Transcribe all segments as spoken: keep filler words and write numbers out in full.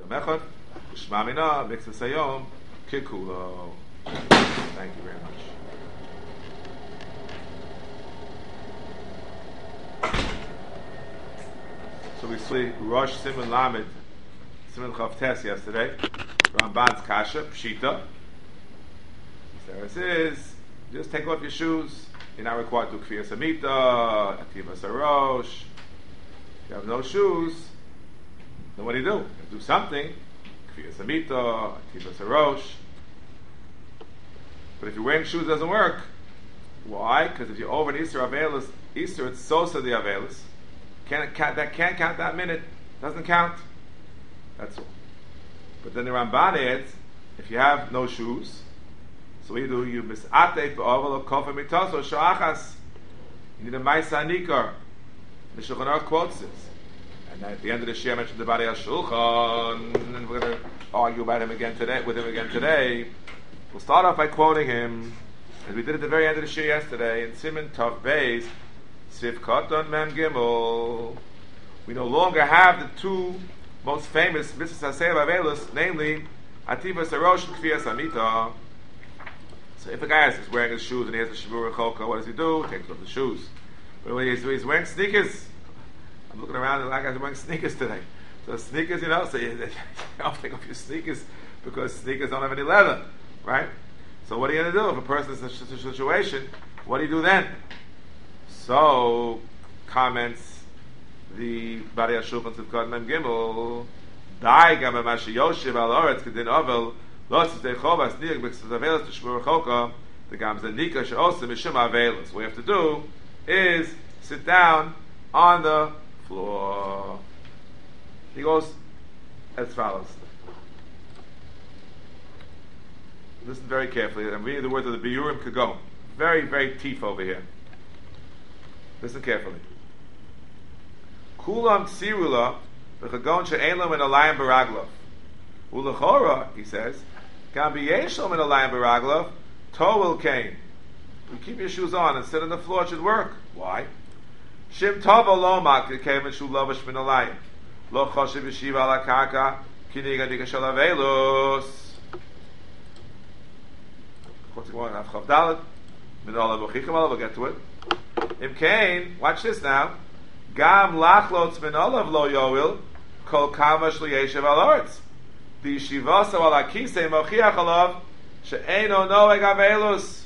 Echad, Shema Mina, Mitzvah Sayom, Kikulo. Thank you very much. So we see Rosh Simon Lamed, Simon Chavtes yesterday. Ramban's Kasha, Pshita. There it is. Just take off your shoes. You're not required to Kfir Samita, Ativa Sarosh. If you have no shoes, then what do you do? You do something. Kfir Samita, Ativa Sarosh. But if you're wearing shoes, it doesn't work. Why? Because if you're over an Easter Avelis, Easter, it's Sosa the Avelis. Can't count, that can't count that minute. Doesn't count. That's all. But then the Ramban adds, if you have no shoes, so what do you do? You misate ba'ovel kofa mitaso sha'achas. You need a ma'isa nikar. The Shulchan Aruch quotes this. And at the end of the Shia, I mentioned the Bari HaShulchan, and we're going to argue about him again today, with him again today. We'll start off by quoting him, as we did at the very end of the Shia yesterday, in Siman Tov Beis, Sif Koton Mem Gimel. We no longer have the two most famous Mitzvahs Hasei Avelus, namely Ativa Sarosh and Kfiyas Amita. So if a guy is wearing his shoes and he has a Shavur Cholka, what does he do? He takes off the shoes. But when he's, he's wearing sneakers, I'm looking around and like guys are wearing sneakers today. So sneakers, you know, so you, you don't take off your sneakers because sneakers don't have any leather, right? So what are you going to do if a person is in such a situation? What do you do then? So comments the Bari HaShulchan Tzivkot Mem Gimel, Dai Gam Mashi Yoshev Al Oretz Kedin Ovel Lo Tzitei Chovas Niyak B'Ktzat Avelos T'Shmur Choka the Gam Zanika She'osim Mishum Avelos. What you have to do is sit down on the floor. He goes as follows. Listen very carefully. I'm reading the words of the Biurim Kagon. Very, very teeth over here. Listen carefully. Kulam Ksirula V'Chagon She'elam in Alayim Baraglov. Ulechora, he says, Gam B'Yeshlam in Alayim Baraglov Towel Kain. You keep your shoes on and sit on the floor, it should work. Why? Shim Tova Lo Mak Keim Shu Lovish Min Alayim Lo Choshev Yeshiva Ala Karka Kiniga Nika Shel Avelus. What's going on? Chav Dalet Min Olam V'Chicham. We'll get to it. Im Kain, watch this now. Gam lachlotz min olav lo yoil kol kama shlo yeshev al aretz. The yeshivasa al akisei mochiach alav she'eino noeg avelus.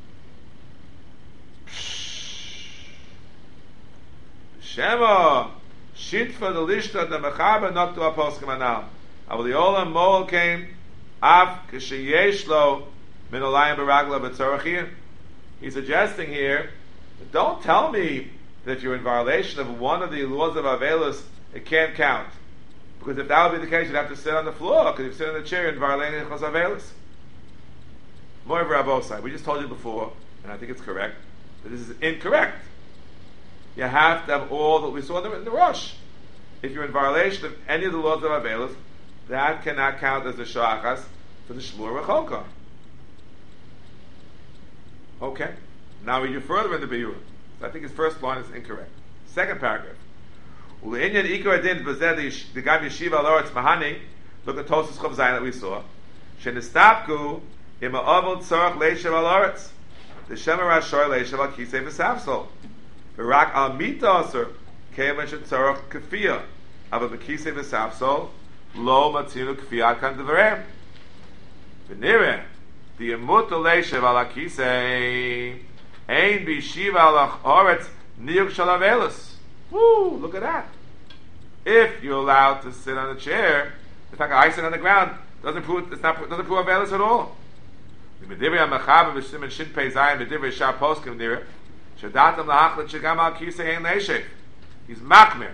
Shema shitfa the lishta the mechaber not to aposkim anal. Avol the olam moel came af k'sheyesh lo min olayim baragla b'tzorachim. He's suggesting here, don't tell me that if you're in violation of one of the laws of Avelis, it can't count. Because if that would be the case, you'd have to sit on the floor, because if you sit in the chair, you're in violation of Avelis. More of Rabosai. We just told you before, and I think it's correct, that this is incorrect. You have to have all that we saw in the Rosh. If you're in violation of any of the laws of Avelis, that cannot count as the Shachas for the Shmur Recholka. Okay. Now we go further in the Biur. So I think his first line is incorrect. Second paragraph. Look at Tosas Chav Zayin that we saw. Shenistapku ima avol tzarach leishav al aretz. The shemer ashor leishav al kisei v'savsol. V'rak al mita aser keivan shetzarach kefiyah. Ava b'kisei v'savsol lo matzinu kefiyah kan devarem. V'nireh the emut leishav al kisei ein b'shiva al aretz niyuk shal avelus. Woo! Look at that. If you're allowed to sit on a chair, the fact that I sit on the ground doesn't prove it's not doesn't prove avelus at all. The medivrei amachav v'shimon shin pei zayin medivrei shar poskim nira shadatam lahachlet shegam al kisei ein leishev. He's machmir.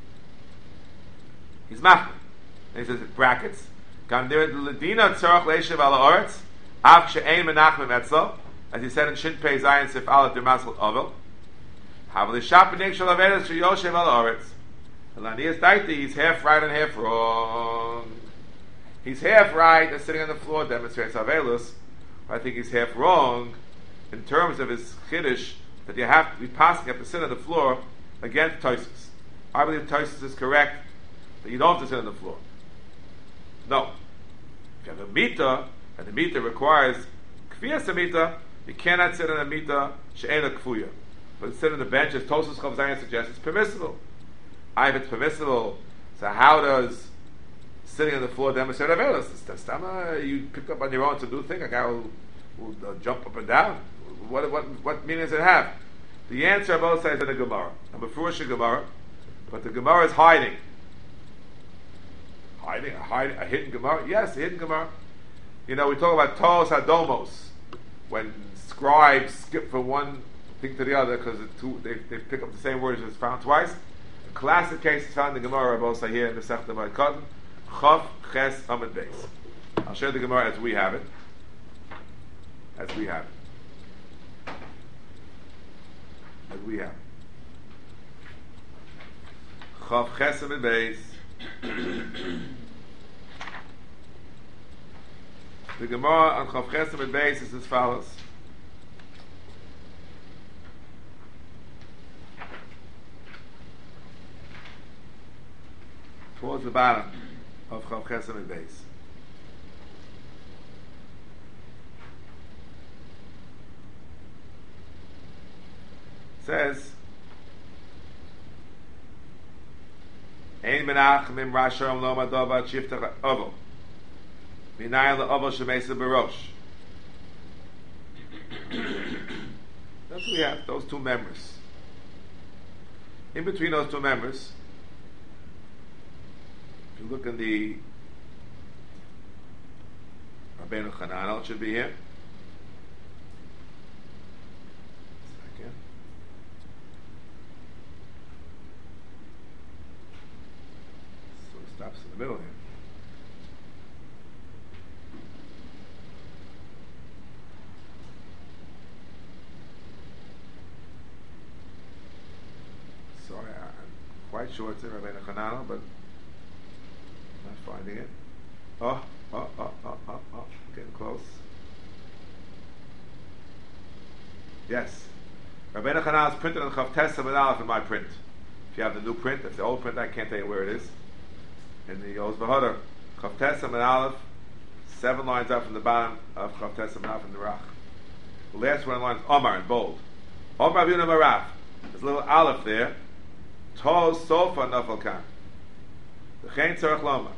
He's machmir. And he says brackets. Gam nira ledina tzarach leishev al haaretz av she'ein menachmim etzel, as he said in shin pei zayin sif aleph dermasel ovel. Havli shapenik shel avelus sheyoshev al haaretz. He's half right and half wrong. He's half right and sitting on the floor demonstrates Avelus. I think he's half wrong in terms of his chiddush that you have to be passing, you have to sit on the floor against Tosis. I believe Tosis is correct that you don't have to sit on the floor. No. If you have a mita, and the mita requires kfiyas mita, you cannot sit on a mita she'ena kfuya. But sit on the bench, as Tosfos Chav Zayin suggests, it's permissible. I, if it's permissible, so how does sitting on the floor demonstrate avelis? Stama, you picked up on your own to do thing. A guy will, will uh, jump up and down. What what what meaning does it have? The answer on both sides of the Gemara. I'm a fruish Gemara, but the Gemara is hiding. Hiding, a, hiding, a hidden Gemara? Yes, a hidden Gemara. You know, we talk about Tos Hadomos, when scribes skip from one thing to the other because the they, they pick up the same words as found twice. A classic case is found in the Gemara, both here in the Sechta by Cotton, Chav Ches Amud Beis. I'll share the Gemara as we have it. As we have it. As we have it. Chav Ches Amud Beis. The Gemara on Chav Ches Amud Beis is as follows. Towards the bottom of Chav Ches Amud Beis. Says Ein menach mim rashom lo madova shiftach ovo minay la ovo shemesa barosh. That's what we have, those two members. In between those two members, if you look in the Rabbeinu Chananel, it should be here. Second. So it stops in the middle here. Sorry, I'm quite sure it's in Rabbeinu Chananel, but not finding it. Oh, oh, oh, oh, oh, oh, getting close. Yes. Rabbeinu Chananel is printed on Chav Tes Amud Aleph in my print. If you have the new print, if the old print, I can't tell you where it is. In the Oz V'Hodor, Chav Tes Amud Aleph, seven lines up from the bottom of Chav Tes Amud Aleph in the Rach. The last one line is Omar in bold. Omar Avinu Maraf. There's a little Aleph there. Tol Sofa Nafal Kan. V'chein tzarech loma.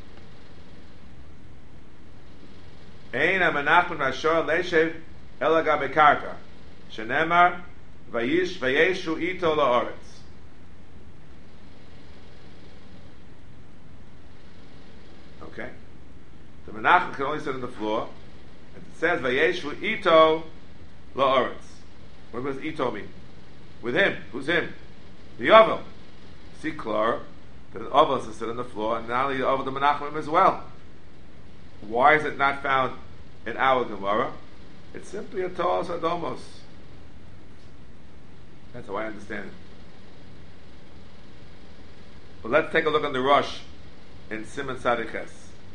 Ein ha-menach ben rashor leishev ela gabe karka. Shenemar vayish vayeshu ito la'oretz. Okay. The menachem can only sit on the floor. And it says vayeshu ito la'oretz. What does ito mean? With him. Who's him? The Yovel. See, Clara. The Ovel is to sit on the floor, and not only the Ovel, the Menachem as well. Why is it not found in our Gemara? It's simply a Toos Adomos. That's how I understand it. But let's take a look on the Rosh in Siman Sadiches.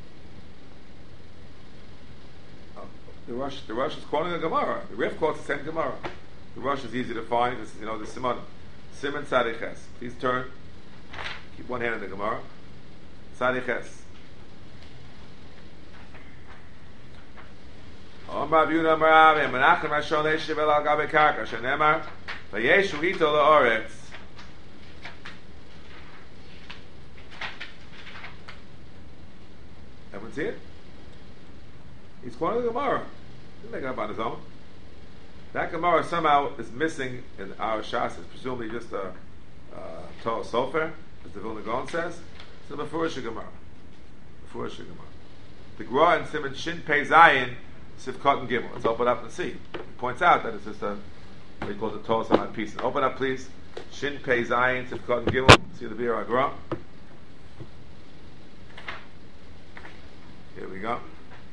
Oh, the Rosh, the Rosh is quoting a Gemara. The Rif quotes the same Gemara. The Rosh is easy to find. This is, you know, the Simon. Siman Sadiches. Please turn. Keep one hand in the Gemara. Sadiches. Omar Aviuda Marav and Menachem Rashon Leishev El Al Gabe Karka Shenemar Vayeshu Ito La'oretz. Everyone see it? He's quoting the Gemara. He didn't make it up on his own. That Gemara somehow is missing in our Shas. It's presumably just a uh, Torah Sofer, as the Vilna Gaon says. It's a Mefurish Gemara. Mefurish Gemara. The Gemara in Siman Shin Pei Zayin Sivkot and Gimel. Let's open up and see. It points out that it's just a, what he calls a Torah Samad piece. Open up, please. Shin Pei Zayin Sivkot and Gimel. See the Beer Agra. Here we go.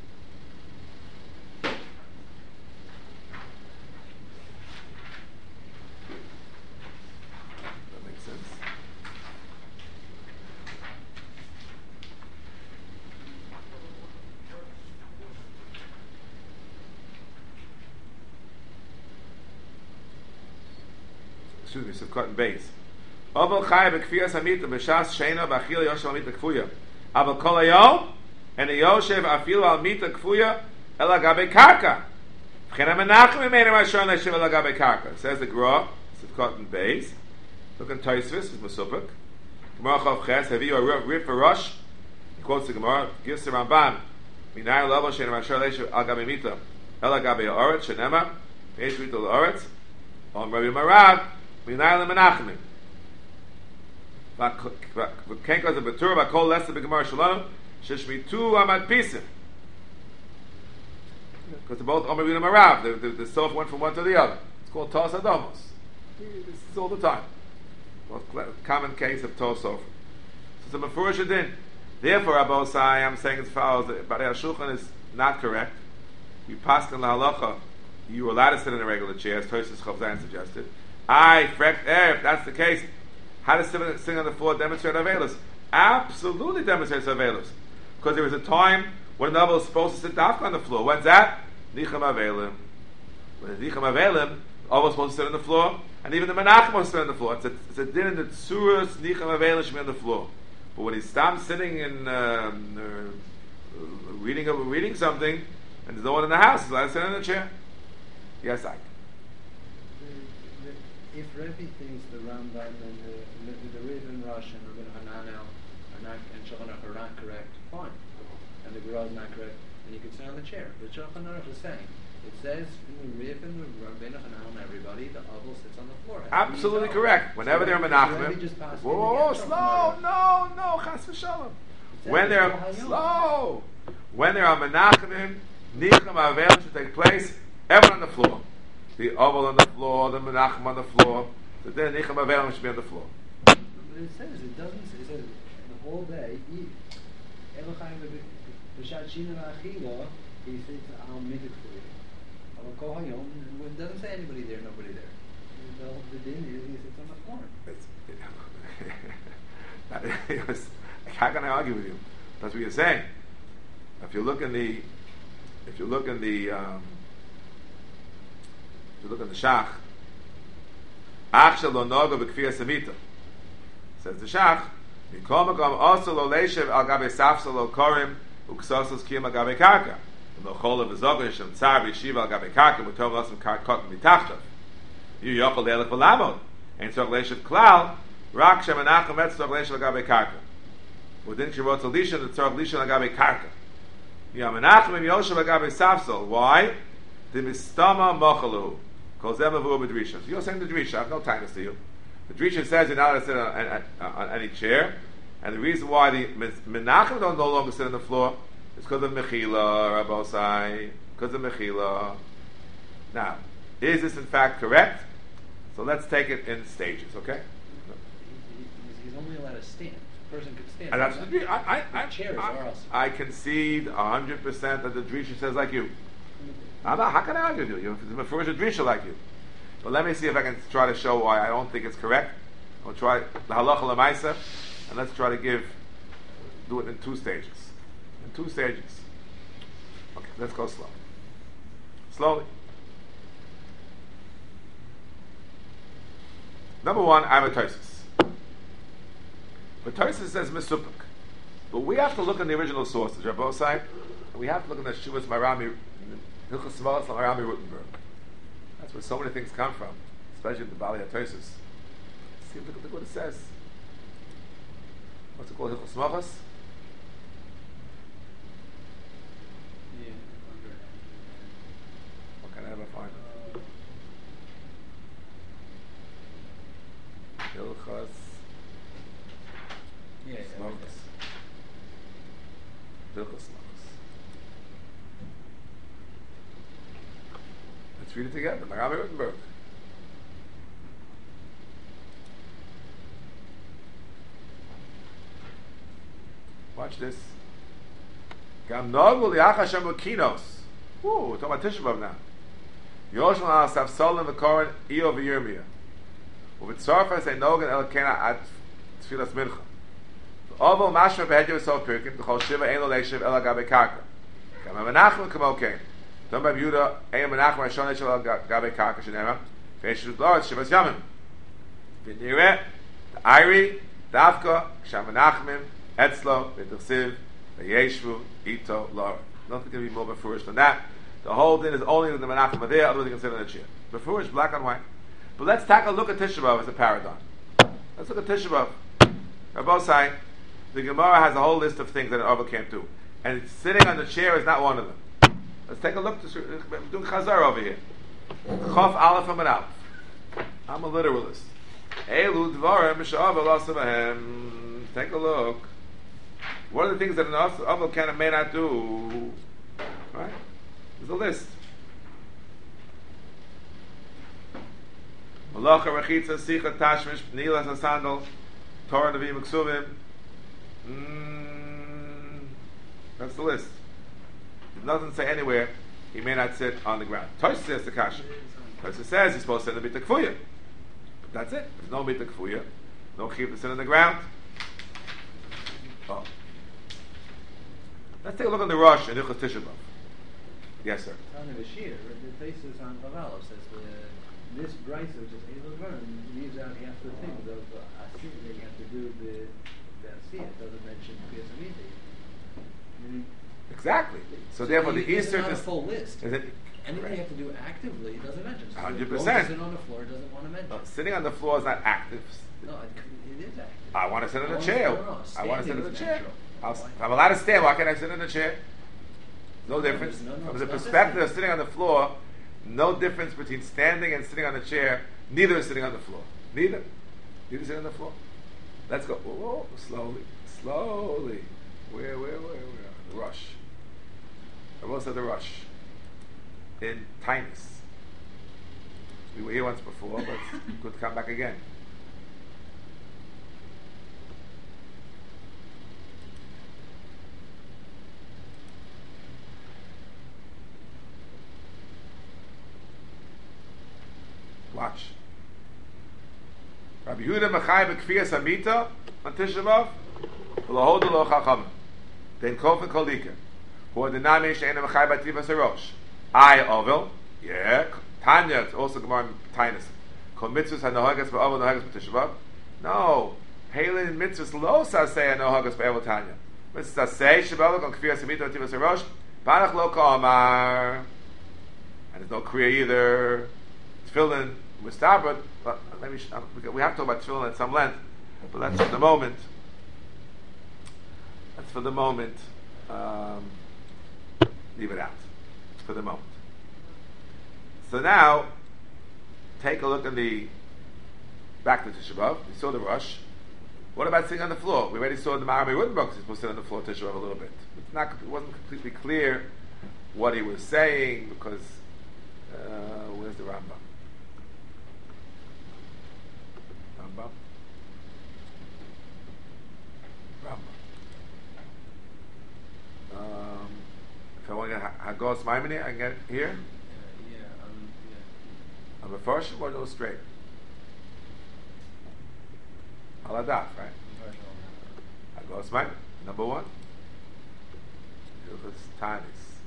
Excuse me, Sivkot and Beis. Oval Chai b'kfiyas hamita b'shas sheina b'achil yoshel hamita kfuya. Aval kol hayom and the Yoshev afilu al mita kfuya el agabe karka. V'chen ha-menachem imenu Rishon leishev el agabe karka. Says the Gra, Sivkot and Beis. Look in Tosfos, it's Mesupik. Gemara Chav Ches, have you a rif for Rosh? He quotes the Gemara, gives the Ramban, Minay Lavo shein Rishon leishev al agabe mita el agabe ha'oretz shenema Eish mita l'oretz on Rabbi Marav Minay le-menachem. V'ken koz ha-betur v'kol lesa b'Gemara Shalom sheshmitu amad pisim. Because they're both Omer Rabbi Marav. The, the, the sof went from one to the other. It's called Tos Adomos. This is all the time. Well, common case of Tos Sofer. So it's a Mefurish Din. Therefore, Abosai, I'm saying as follows: that Barei HaShulchan is not correct. We passed in La Halacha. You were allowed to sit in a regular chair, as Tosfos Chav Zayin suggested. I, Frekt Er, if that's the case, how does sitting on the floor demonstrate Avelis? Absolutely demonstrates Avelis. Because there was a time when the Navel was supposed to sit dafka on the floor. When's that? Nicham Avelim. When the Nicham Avelim, all was supposed to sit on the floor, and even the Menachem was to sit on the floor. It's a, it's a din in the Tzuras, Nicham Avelim should be on the floor. But when he stops sitting and uh, uh, reading reading something, and there's no one in the house, he's allowed to sit in the chair. Yes, I. If Rebbe thinks the Rambam and the, the, the Riv and Rosh and Rabbi Hananel are not, and Shulchan Aruch are not correct, fine. And the Gra is not correct, then you can sit on the chair. But Shulchan Aruch is saying, it says in the Riv and the Rabbi Hananel and everybody, the Avel sits on the floor. Absolutely correct. Whenever so they're Menachem, whoa, whoa, whoa, slow, no, no, Chas v'Shalom. When they're slow, when they're on Menachem, Nicham Avel should take place. Everyone on the floor. The Oval on the floor, the Menachem on the floor. So then Nicham Avelim should be on the floor. But it says, it doesn't, it says the whole day, Elochayim B'shat Shina V'Achila, he sits al midik for you. Al Kol Hayom, it doesn't say anybody there, nobody there. The, the din is he sits on the floor. It was, how can I argue with you? That's what you're saying. If you look in the, if you look in the, um, if you look in the Shach, Achshel lo noga b'kfiyas hamita. Says the Shach, Mikom makom also lo leishev al gabe safsel lo korim uksosos kiyam al gabe karka. Lo chol v'zogon shem tzar v'yeshiva al gabe karka mutom losem karkot mitachtav. You yochol leilech v'lamod. Ein tzog leishev klal rak shem anachom et tzog leishev al gabe karka. Udin shivot alisha the tzog lisha al gabe karka. Yam anachom im yoshev al gabe safsel. Why? The mistama mochalu. Calls them a b'drisha. So you're saying the drisha. I have no time to see you. The drisha says you're not allowed to sit on, on, on any chair, and the reason why the menachem don't no longer sit on the floor is because of mechila, Rabbosai, because of mechila. Now, is this in fact correct? So let's take it in stages, okay? He's only allowed to stand. The person could stand. And that's the, I, I, I, chairs I, are also. I concede a hundred percent that the drisha says like you. I'm not, how can I argue with you? It's a Mefurish Drisha like you. But let me see if I can try to show why I don't think it's correct. I'll try the Halacha L'Maisa, and let's try to give, do it in two stages. In two stages. Okay, let's go slow. Slowly. Number one, I have a Tosfos. But Tosfos says Mesupik. But we have to look in the original sources, Rabbosai. We have to look in the Shuvas Marami, Hilchos Smalas Marami Rutenberg. That's where so many things come from, especially the Bali HaTosfos. See, look, look what it says. What's it called? Hilchos Smalas? Yeah, What can I ever find? Hilchos yeah, Smalas. Hilchos Smalas. Let's read it together. Marami Rutenberg. Watch this. Gam nogu liach Hashem b'kinos. Woo, we're talking about Tisha B'Av now. Yoshel al Safsolim v'koren Iyo v'Yirmiyah. U'v'tzorfa say nogan el kena ad tfilas mincha. Oval mashma b'hedya v'sol pirkin v'chol shiva ein lo leishiv el agabe karka. Gam ha-menachem k'mo kein. Don't by Yehuda, Ein Menachem Rishon Eshel Gabe Karka Shenema, Ve'eshut Lord Shivas Yamim. V'nireh, the Iri, Davka, Sham Menachemim, Etzlo, V'tersiv, Yeshvu ito lar. Nothing can be more befurish than that. The whole thing is only the menachem are there, otherwise you can sit on the chair. Befurish, black and white. But let's take a look at Tisha B'Av as a paradigm. Let's look at Tisha B'Av. Rabbi say, the Gemara has a whole list of things that an Ovel can't do. And sitting on the chair is not one of them. Let's take a look. To, we're doing Chazar over here. Chof Aleph and Aleph. I'm a literalist. Elu Dvarim Misha'avel Asabahem. Take a look. What are the things that an Ovel can and may not do? Right? There's a list. Malacha Rechitza Sicha Tashmish Nilas Asandal Torah Nevi'im Ksuvim. Mm, that's the list. It doesn't say anywhere he may not sit on the ground. Tosh says the kasha. Tosh says he's supposed to sit in the bita kfuya. But that's it. There's no bita kfuya. No chiv to sit on the ground. Oh. Let's take a look on the Rosh and Hilchos Tisha B'Av. Yes, sir. On the Bashir, the basis on Chavalo says the, this brisa, which is Eilu Dvarim, leaves out half the things of uh, Asir that you have to do the the Asir. It doesn't mention Kriyas Amiti. Exactly. So, so therefore, the Easter is not a is full list. Is it, anything right. you have to do actively, it doesn't mention. So Hundred percent. percent. Sit on the floor, it doesn't want to mention. No, sitting on the floor is not active. No, it, it is active. I want to sit in a I chair. no, no, I want to sit in a chair. I'll, Why? if I'm allowed to stand, why can't I sit in a chair? No difference. No, no, From the not perspective of sitting on the floor, no difference between standing and sitting on the chair. Neither is sitting on the floor. Neither. Neither is sitting on the floor. Let's go. Whoa, whoa, slowly. Slowly. Where, where, where, where? The rush. I will say the rush. In Tinus. We were here once before, but it's good to come back again. Watch. Rabbi Yehuda Mechai b'kfiyas hamita on Tisha B'Av v'lohodu lo chacham den kofen kolika who are the nami she'ena Mechai b'tivas harosh I ovel yeah Tanya it's also Gemara in Tainus kol mitzvus hanohagas b'ovel nohagas b'Tisha B'Av no Halin mitzvus lo sasei hanohagas b'ovel Tanya mitzvus sasei she'b'ovel on kfiyas hamita b'tivas harosh banach lo ka'amar and there's no kriya either. Tefillin, we stop it, but maybe we have to talk about tefillin at some length, but that's for the moment. That's for the moment. Um, leave it out. It's for the moment. So now, take a look at the back to Tisha B'Av. We saw the rush. What about sitting on the floor? We already saw the Maharami Rudenberg. He's supposed to sit on the floor Tisha B'Av a little bit. It's not. It wasn't completely clear what he was saying because uh, where's the Rambam? Rambam. Rambam. Um, if I want to get Hagos Maimoni, I can get it here. Yeah, yeah, um, yeah. I'm a first or no straight. Aladaf, right? Hagos Maimoni, number one. Hilchos Tanis.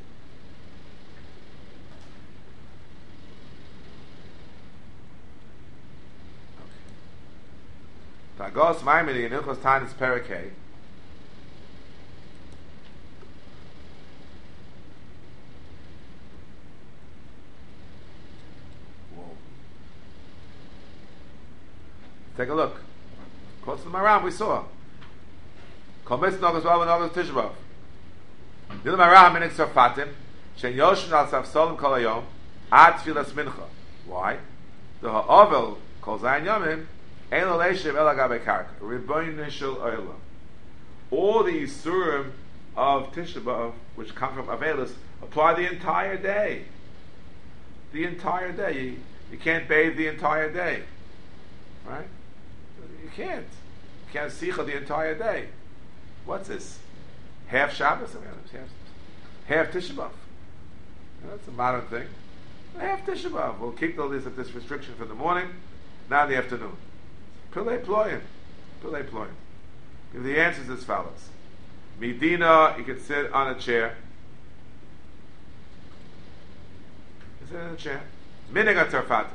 Hagos Maimoni in Hilchos Tanis Perikei. Take a look. Close to the Maram, we saw. Kol mitzvah nogas vav nogas Tisha B'Av. Dil Maram minik Tzarfatim shen yoshin al safsolim kol hayom ad tfilas mincha. Why? The ha'ovel kol zayin yomim ein lo leishiv el agabe karka. Ribono shel olam. All the Yisurim of Tisha B'Av, which come from Avelis, apply the entire day. The entire day. You, you can't bathe the entire day. Right? You can't. You can't sicha the entire day. What's this? Half Shabbos? I mean, half, half Tisha B'Av. That's a modern thing. Half Tisha B'Av. We'll keep all this at this restriction for the morning, not in the afternoon. Pilei ployim. Pilei ployim. Give the answers as follows. Medina, you can sit on a chair. You sit on a chair. Minig Tzarfatim.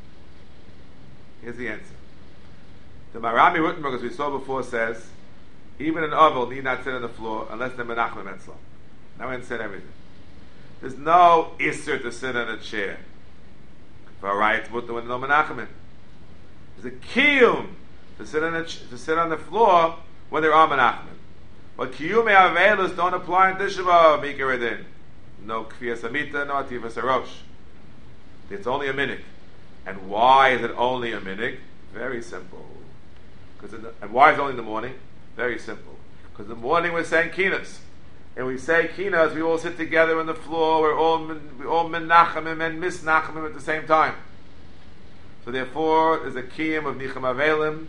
Here's the answer. The Marami Rutenberg, as we saw before, says even an oval need not sit on the floor unless they're menachem etzlo. Now we understand everything. There's no isser to sit on a chair. For a right, but when no menachem. There's a kiyum to sit on a ch- to sit on the floor when there are menachem. But kiyum avelus don't apply in Tisha B'Av, Mikaredin. No kfiyas amita, no ativas arosh. It's only a minute. And why is it only a minute? Very simple. Because and why is it only in the morning? Very simple. Because in the morning we're saying kinas, and we say kinas, we all sit together on the floor. We're all we all menachamim and misnachamim at the same time. So therefore, there's a kiyum of nicham avelim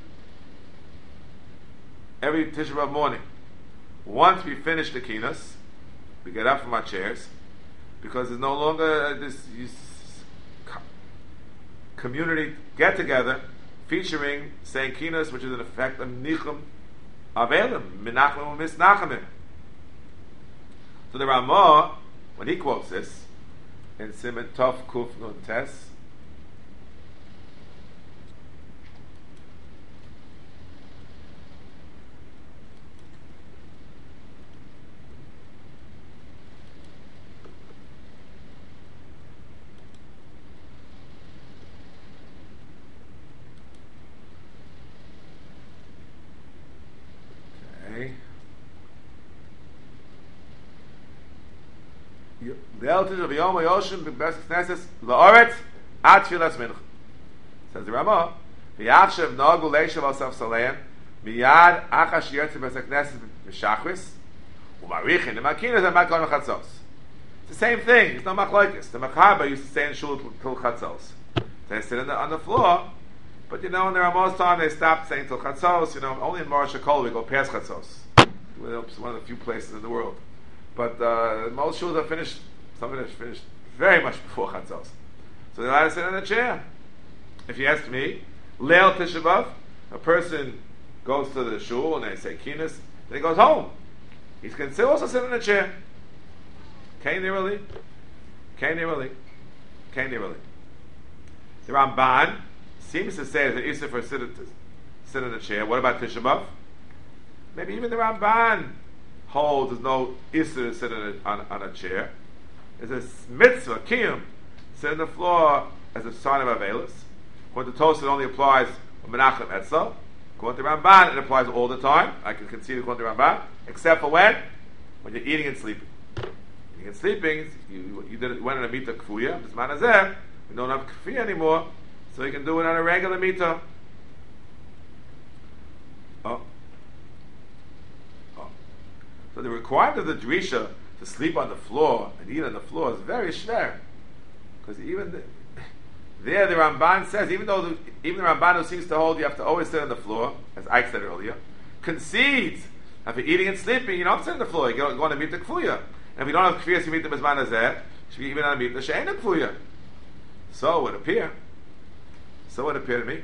every Tisha B'Av morning. Once we finish the kinas, we get up from our chairs because there's no longer this, this community get together featuring saying kinas, which is an effect of nicham avelim, menachem and misnachamim. So the Ramah, when he quotes this in Siman Tov Kuf Nun Tes, the elders of Yom HaYoshim b'Beis Knesses la'oretz ad tfilas mincha. Says the Ramah, v'yachshav nagu leishav al safsaleim miyad achash yotze b'Beis Knesses b'shachris u'marichin l'makinas and makon v'chatzos. It's the same thing. It's no machlokes. The Machaba used to stay in shul till chatzos. They sit on the, on the floor, but you know in the Ramah's time they stopped saying till chatzos. You know, only in Marash HaKol we go past chatzos. It's one of the few places in the world. But uh, most shuls are finished. Some of them are finished very much before chatzos. So they're allowed to sit on a chair. If you ask me, Leil Tisha B'Av, a person goes to the shul and they say kinas, then he goes home. He can still also sit in a chair. Kain really? Kain really? Kain really? The Ramban seems to say that it's for sit to sit in a chair. What about Tisha B'Av? Maybe even the Ramban holds there's no issur to sit on a, on, on a chair. There's a mitzvah, kiyum, sit on the floor as a sign of avelus. According to Tosfos, it only applies when menachem etzlo. According to Ramban, it applies all the time. I can concede according to Ramban, except for when? When you're eating and sleeping. Eating and sleeping, you, you, did, you went on a mita kfuya, this man is there, we don't have kfuya anymore, so you can do it on a regular mita. Oh. Oh. So the requirement of the drisha to sleep on the floor and eat on the floor is very schwer. Because even the, there the Ramban says, even though the, even the Ramban who seems to hold you have to always sit on the floor, as Ike said earlier, concedes that for eating and sleeping, you don't sit on the floor, you go, go on a mita kfuya. And if you don't have kfiyas, you meet the bezman hazeh, you should be even on a mita she'ena kfuya. So it would appear. So it would appear to me.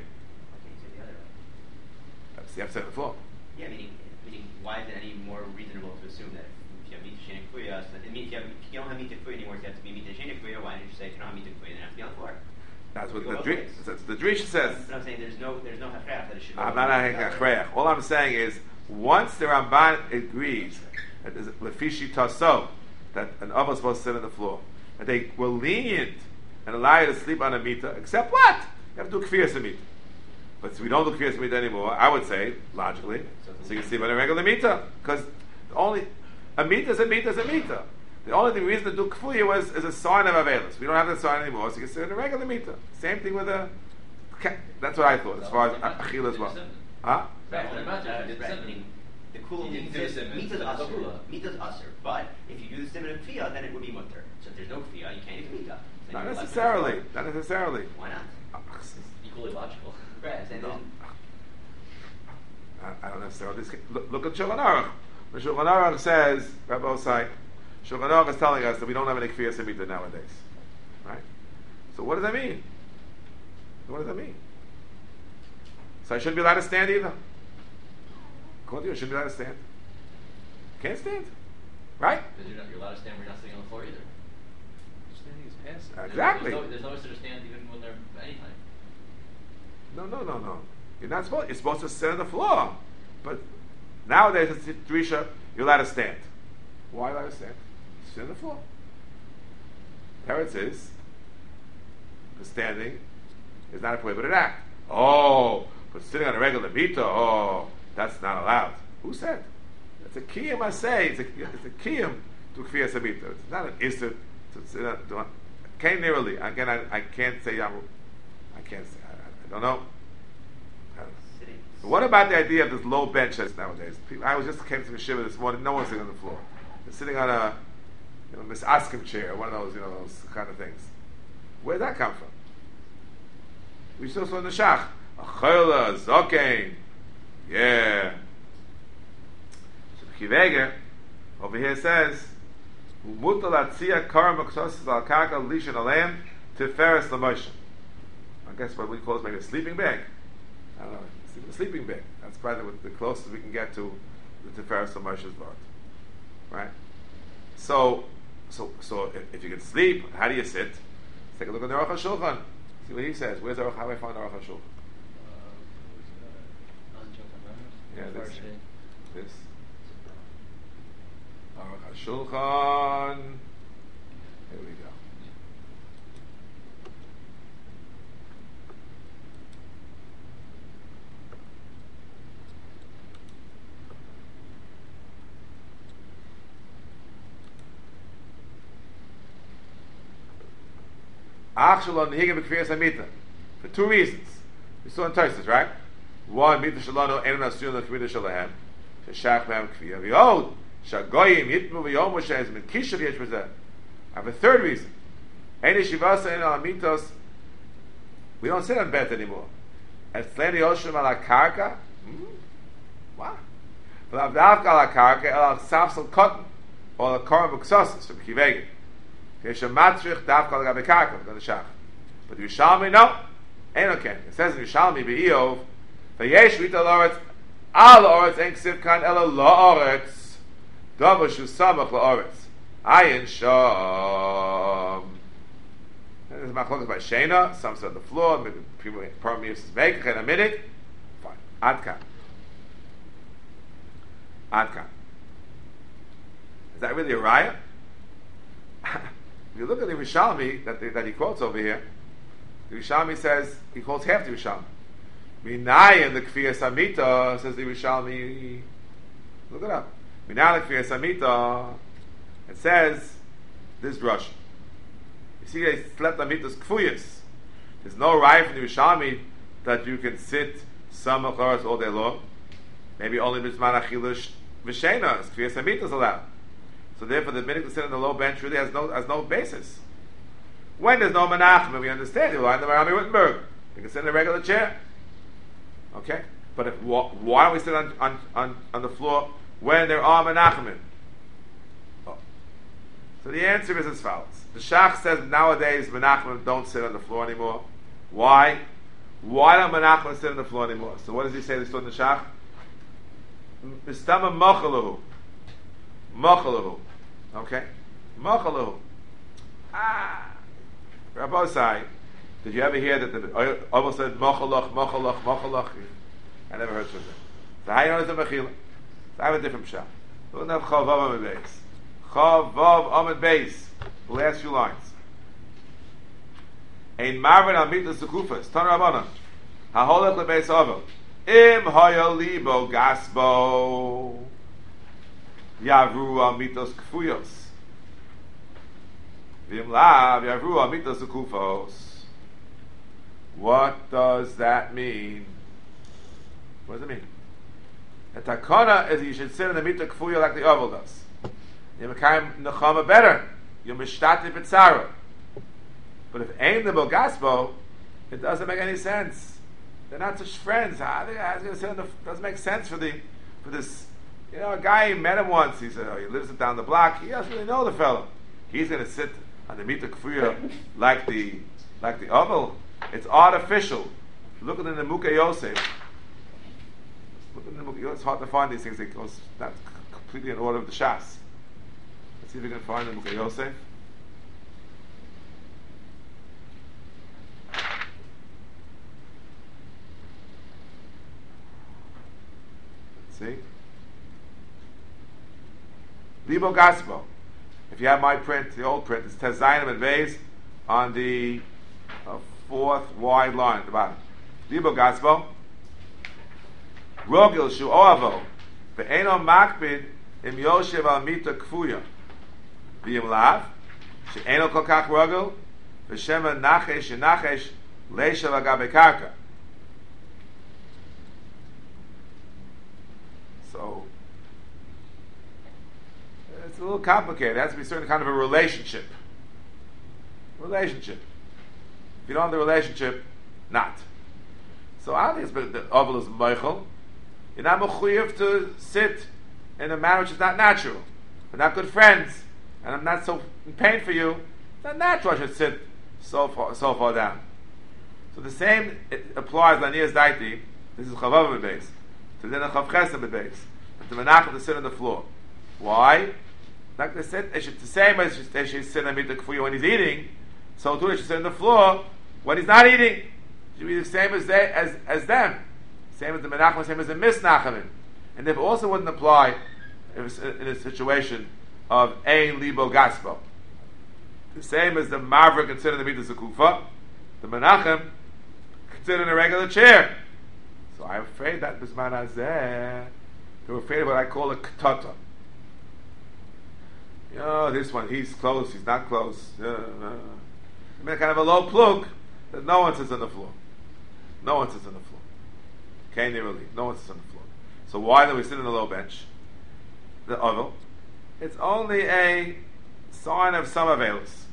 That's the upset on the floor. Yeah, meaning, meaning, why is it any more reasonable to assume that if you have mita she'ena kfuya, so that it means if you, have, if you don't have mita kfuya anymore, so you have to be mita she'ena kfuya, why didn't you say if you don't have mita kfuya, then you have to be on the floor? That's what the Drisha, that's the Drisha says. But I'm saying there's no there's no hafreach that it should. I'm not hafreach. All I'm saying is once the Ramban agrees that there's lefishi taso that an Ava is supposed to sit on the floor, that they were lenient and allow you to sleep on a mita, except what? You have to do kfiyas mita. But we don't do kfiyas mita anymore. I would say logically, so you can sleep on a regular mita because only a mita is a mita is a mita. The only thing, reason to do kfuya was is a sign of avelus. We don't have that sign anymore, so you can sit in a regular mita. Same thing with a. That's what I thought, as far as achil as well. Huh? Right, but uh, the kula means mita's asur. Mita's asur. But if you do the simon of kfiyah, then it would be mutter. So if there's no kfiyah, you can't eat mita. Not necessarily. Not necessarily. Why not? Equally logical. Right. No. I, I don't necessarily. Look, look at Shulchan Aruch. When Shulchan Aruch says, Rabbi Osai, Shulchan Aruch is telling us that we don't have any kfiyas mita nowadays, right? So what does that mean? What does that mean? So I shouldn't be allowed to stand either. According to you, I shouldn't be allowed to stand. Can't stand, right? Because you're not you're allowed to stand when you're not sitting on the floor either. Standing is passive. Exactly. There's no, there's no issue to stand even when they're anytime. No, no, no, no. You're not supposed. You're supposed to sit on the floor, but Nowadays, it's Drisha, you're allowed to stand. Why allowed to stand? Sit on the floor. Teretz is, the standing is not a prohibited act. Oh, but sitting on a regular mita, oh, that's not allowed. Who said? It's a kiyum, I say. It's a, it's a kiyum to kfiyas hamita. It's not an issur to sit on. To, can't nearly. Again, I, I can't say. I'm, I can't say. I, I don't know. I don't know. But what about the idea of this low bench that's nowadays? People, I was just came to the shiva this morning. No one's sitting on the floor. They're sitting on a, you know, Miss Askim chair, one of those, you know, those kind of things. Where did that come from? We still saw in the shach. Achayla, zokein. Yeah. So Kiveger over here says, "Umutal atzia karam aksos al karka lishan alem tiferes lamoshe." I guess what we call is maybe a sleeping bag. I don't know. It's a sleeping bag. That's probably the closest we can get to the tiferes lamoshe's word, right? So, so, so if, if you can sleep, how do you sit? Let's take a look at the Aruch HaShulchan. See what he says. Where's Aruch? How do I find Aruch HaShulchan? Yeah, this. This. Aruch HaShulchan. Here we go. For two reasons. We saw in Tosfos, right? One, mita shalano enon asiyun l'kvida shalahem, sheshach b'hem kviya. V'yod, shagoyim yitmu v'yom v'shez min kishav yesh b'zeh. I have a third reason. Ein yeshivasa enon al mitos. We don't sit on bed anymore. Etzleni yoshim ala karka. What? V'lavdavka ala karka el al safsal cotton or al koram v'ksosis from kivegin. But the Yerushalmi, no, ain't okay. It says in Yerushalmi, Be'iyov, V'yesh v'ita l'oretz, al l'oretz, en ksiv kan ela l'oretz, davar shu samach l'oretz, ayin shom. There's a machlokas by Shena, some sit on the floor, maybe people, probably use this make, in a minute, fine. Adkan. Adkan. Is that really a raya? If you look at the Yerushalmi that, that he quotes over here, the Yerushalmi says, he quotes half the Yerushalmi. Minayin the Kfiyas Hamita, says the Yerushalmi. Look it up. Minayin the Kfiyas Hamita. It says, this drush. You see, they slept on Mita's Kfuyas. There's no right from the Yerushalmi that you can sit some Acharas all day long. Maybe only Mizman Achilish V'Shena, Kfiyas Hamita is allowed. So therefore, the minute to sit on the low bench really has no has no basis. When there's no menachem, we understand. You lie in the Rami Wittenberg. You can sit in a regular chair. Okay, but if why don't we sit on on, on, on the floor when there are menachem? Oh. So the answer is as follows: the Shach says nowadays menachem don't sit on the floor anymore. Why? Why don't menachem sit on the floor anymore? So what does he say? They stood in the Shach. Mistama machalahu. Machalahu. Okay? Machalahu. Ah. Rabbi Sai, did you ever hear that the almost said machalach, machalach, machalach? I never heard such a thing. So how do you know it's a mechila? So I have a different pshat. Look at Chavav Amid Beis. Chavav Amid Beis. The last few lines. Ein marvin al mitas zekufas. Tan Rabbanan. Haholech lebeis Avel. Im haya libo gasbo. Yavru amitos kfuyos. Vim lav yavru amitos kufos. What does that mean? What does it mean? The takana is you should sit in the mita kfuya like the oval does. You become nechama better. You mishtati b'tzara. But if ain't the bogasbo, it doesn't make any sense. They're not such friends. How they going to sit in the? Doesn't make sense for the for this. You know, a guy met him once. He said, "Oh, he lives down the block." He doesn't really know the fellow. He's going to sit on the mita kfuya like the like the oval. It's artificial. Look at the Nemuka Yosef. Look at the Nemuka. It's hard to find these things. It goes not completely in order of the Shas. Let's see if we can find the Nemuka Yosef. Let's see. Libo Gaspo. If you have my print, the old print, it's Tezayinim and Beis on the uh, fourth wide line at the bottom. Libo Gaspo. Rogil Shu Oavo. Ve'eno Makbid Im Yoshev Al Mita Kfuya. V'im Lav. She'eno Kokach Rogil. V'shema Nachesh Shenachesh Leishav Agabe Karka. So, it's a little complicated. It has to be a certain kind of a relationship. Relationship. If you don't have the relationship, not. So I don't think it's the oval is meichel. You're not mechuyev to sit in a manner which is not natural. We're not good friends, and I'm not so in pain for you. It's not natural I should sit so far, so far down. So the same it applies Lanias Daiti. This is Chavav Bebeis. To then a Chav Chesed Bebeis. And to Menachem to sit on the floor. Why? Like they said, it's the same as they should sit on the Kfuya when he's eating. So too they should sit on the floor when he's not eating. It should be the same as they as as them. Same as the Menachem, same as the Misnachemim. And they also wouldn't apply if in a situation of Ein Libo Gaspo. The same as the Mavra considered the Midas Kufa, the Menachem considered a regular chair. So I'm afraid that Bisman Hazeh, they're afraid of what I call a Ktata. You know, this one, he's close, he's not close. Uh, uh. I mean, kind of a low plug that no one sits on the floor. No one sits on the floor. Okay, nearly. No one sits on the floor. So why do we sit on the low bench? The oval. It's only a sign of some availus.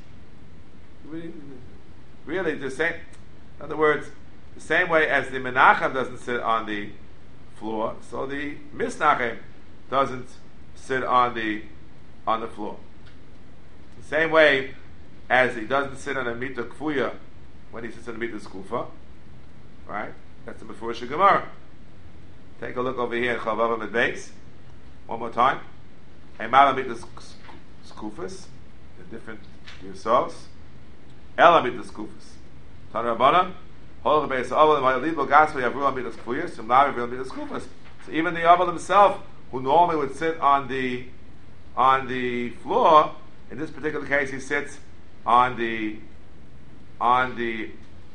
Really, the same. In other words, the same way as the Menachem doesn't sit on the floor, so the Misnachem doesn't sit on the on the floor. The same way as he doesn't sit on a Mita Kfuya when he sits on a Mita Skufa. Right? That's the Mefurish Gemara. Take a look over here at Chavav and Beis. One more time. Eimal Mita Skufas, the different yourselves. Ela Mita Skufas. Tan Rabbanan. Hold the base of my Libo Gaspo Yavru Mita Skufas. Some Lavi Mita Skufas. So even the Aval himself, who normally would sit on the on the floor, in this particular case, he sits on the on the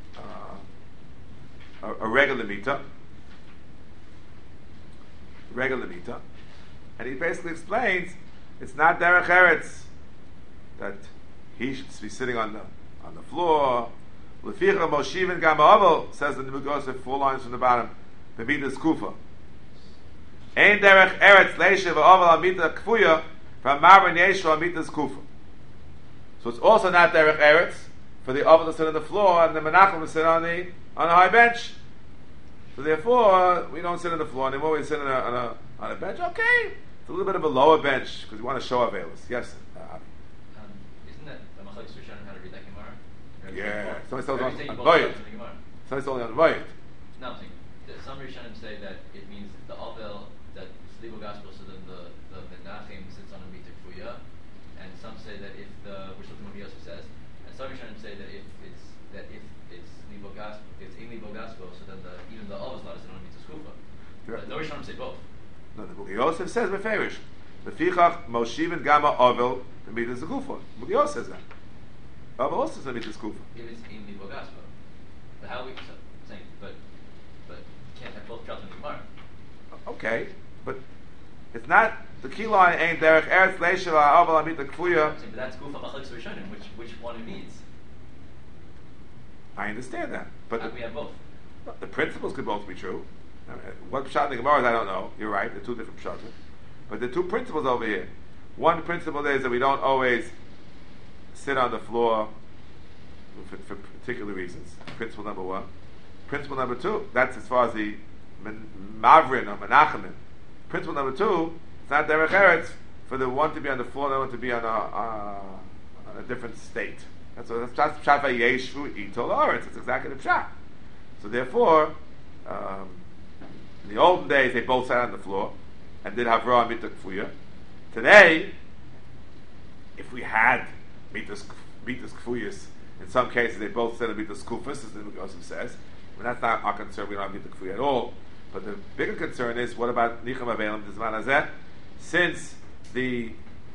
uh, a, a regular mita, regular mita, and he basically explains it's not derech eretz that he should be sitting on the on the floor. Leficha Moshivin Gam Ha'aval says in the Mugosef, four lines from the bottom, the mita is kufa. Ein derech eretz leisha v'aval al mita kfuya from Marvin Yeshua al mita is kufa. So it's also not derech eretz for the oval to sit on the floor and the menachem to sit on the on a high bench. So therefore, we don't sit on the floor anymore. We sit on a on a, on a bench. Okay, it's a little bit of a lower bench because we want to show our veils. Yes. Uh, um, isn't that the Machlokes Rishonim how to read that Gemara? Yeah. Somebody told Everything on both Voyit. sides of the Gemara. Somebody told me on Voyit. No, I'm saying that some Rishonim say that it means the ovel that it's legal gospel, so then the the menachem sits on a mita kfuya, and some say that if the which is what Yosef says, and some Rishonim say that if it's that if it's libo gospel, if it's in libo gospel, so then the even the ovel is not on a mita skufa. But no Rishonim say both. No, the Book Yosef says beferish. The fichach Moshivin Gama Ovel the mita zekufa. Book Yosef says that. Ovel also says mita zekufa. If it's in libo gospel, but how are we so, saying? But but can't have both drops in the Gemara. Okay, but it's not the key line ain't derech eretz leisha v'aval amita kfuya. But that's Gufa Machlokes Rishonim, which which one it means. I understand that, but How the, we have both. the principles could both be true. I mean, what pshat in the Gemara is, I don't know. You're right, they're two different pshat. But the two principles over here. One principle is that we don't always sit on the floor for, for particular reasons. Principle number one. Principle number two, that's as far as the Mavrin or Menachemim. Principle number two, it's not derech eretz for the one to be on the floor and the one to be on a, uh, on a different state. That's what that's pshat vayeshu itol oretz. It's exactly the pshat. So therefore, um, in the olden days they both sat on the floor and did havra mita kfuya. Today, if we had mitas mitas kfuyas, in some cases they both said mitas kufas, as the Mugosef says. But that's not our concern. We don't have mita kfuya at all. But the bigger concern is, what about Nicham Avelim Dizman Hazeh? Since the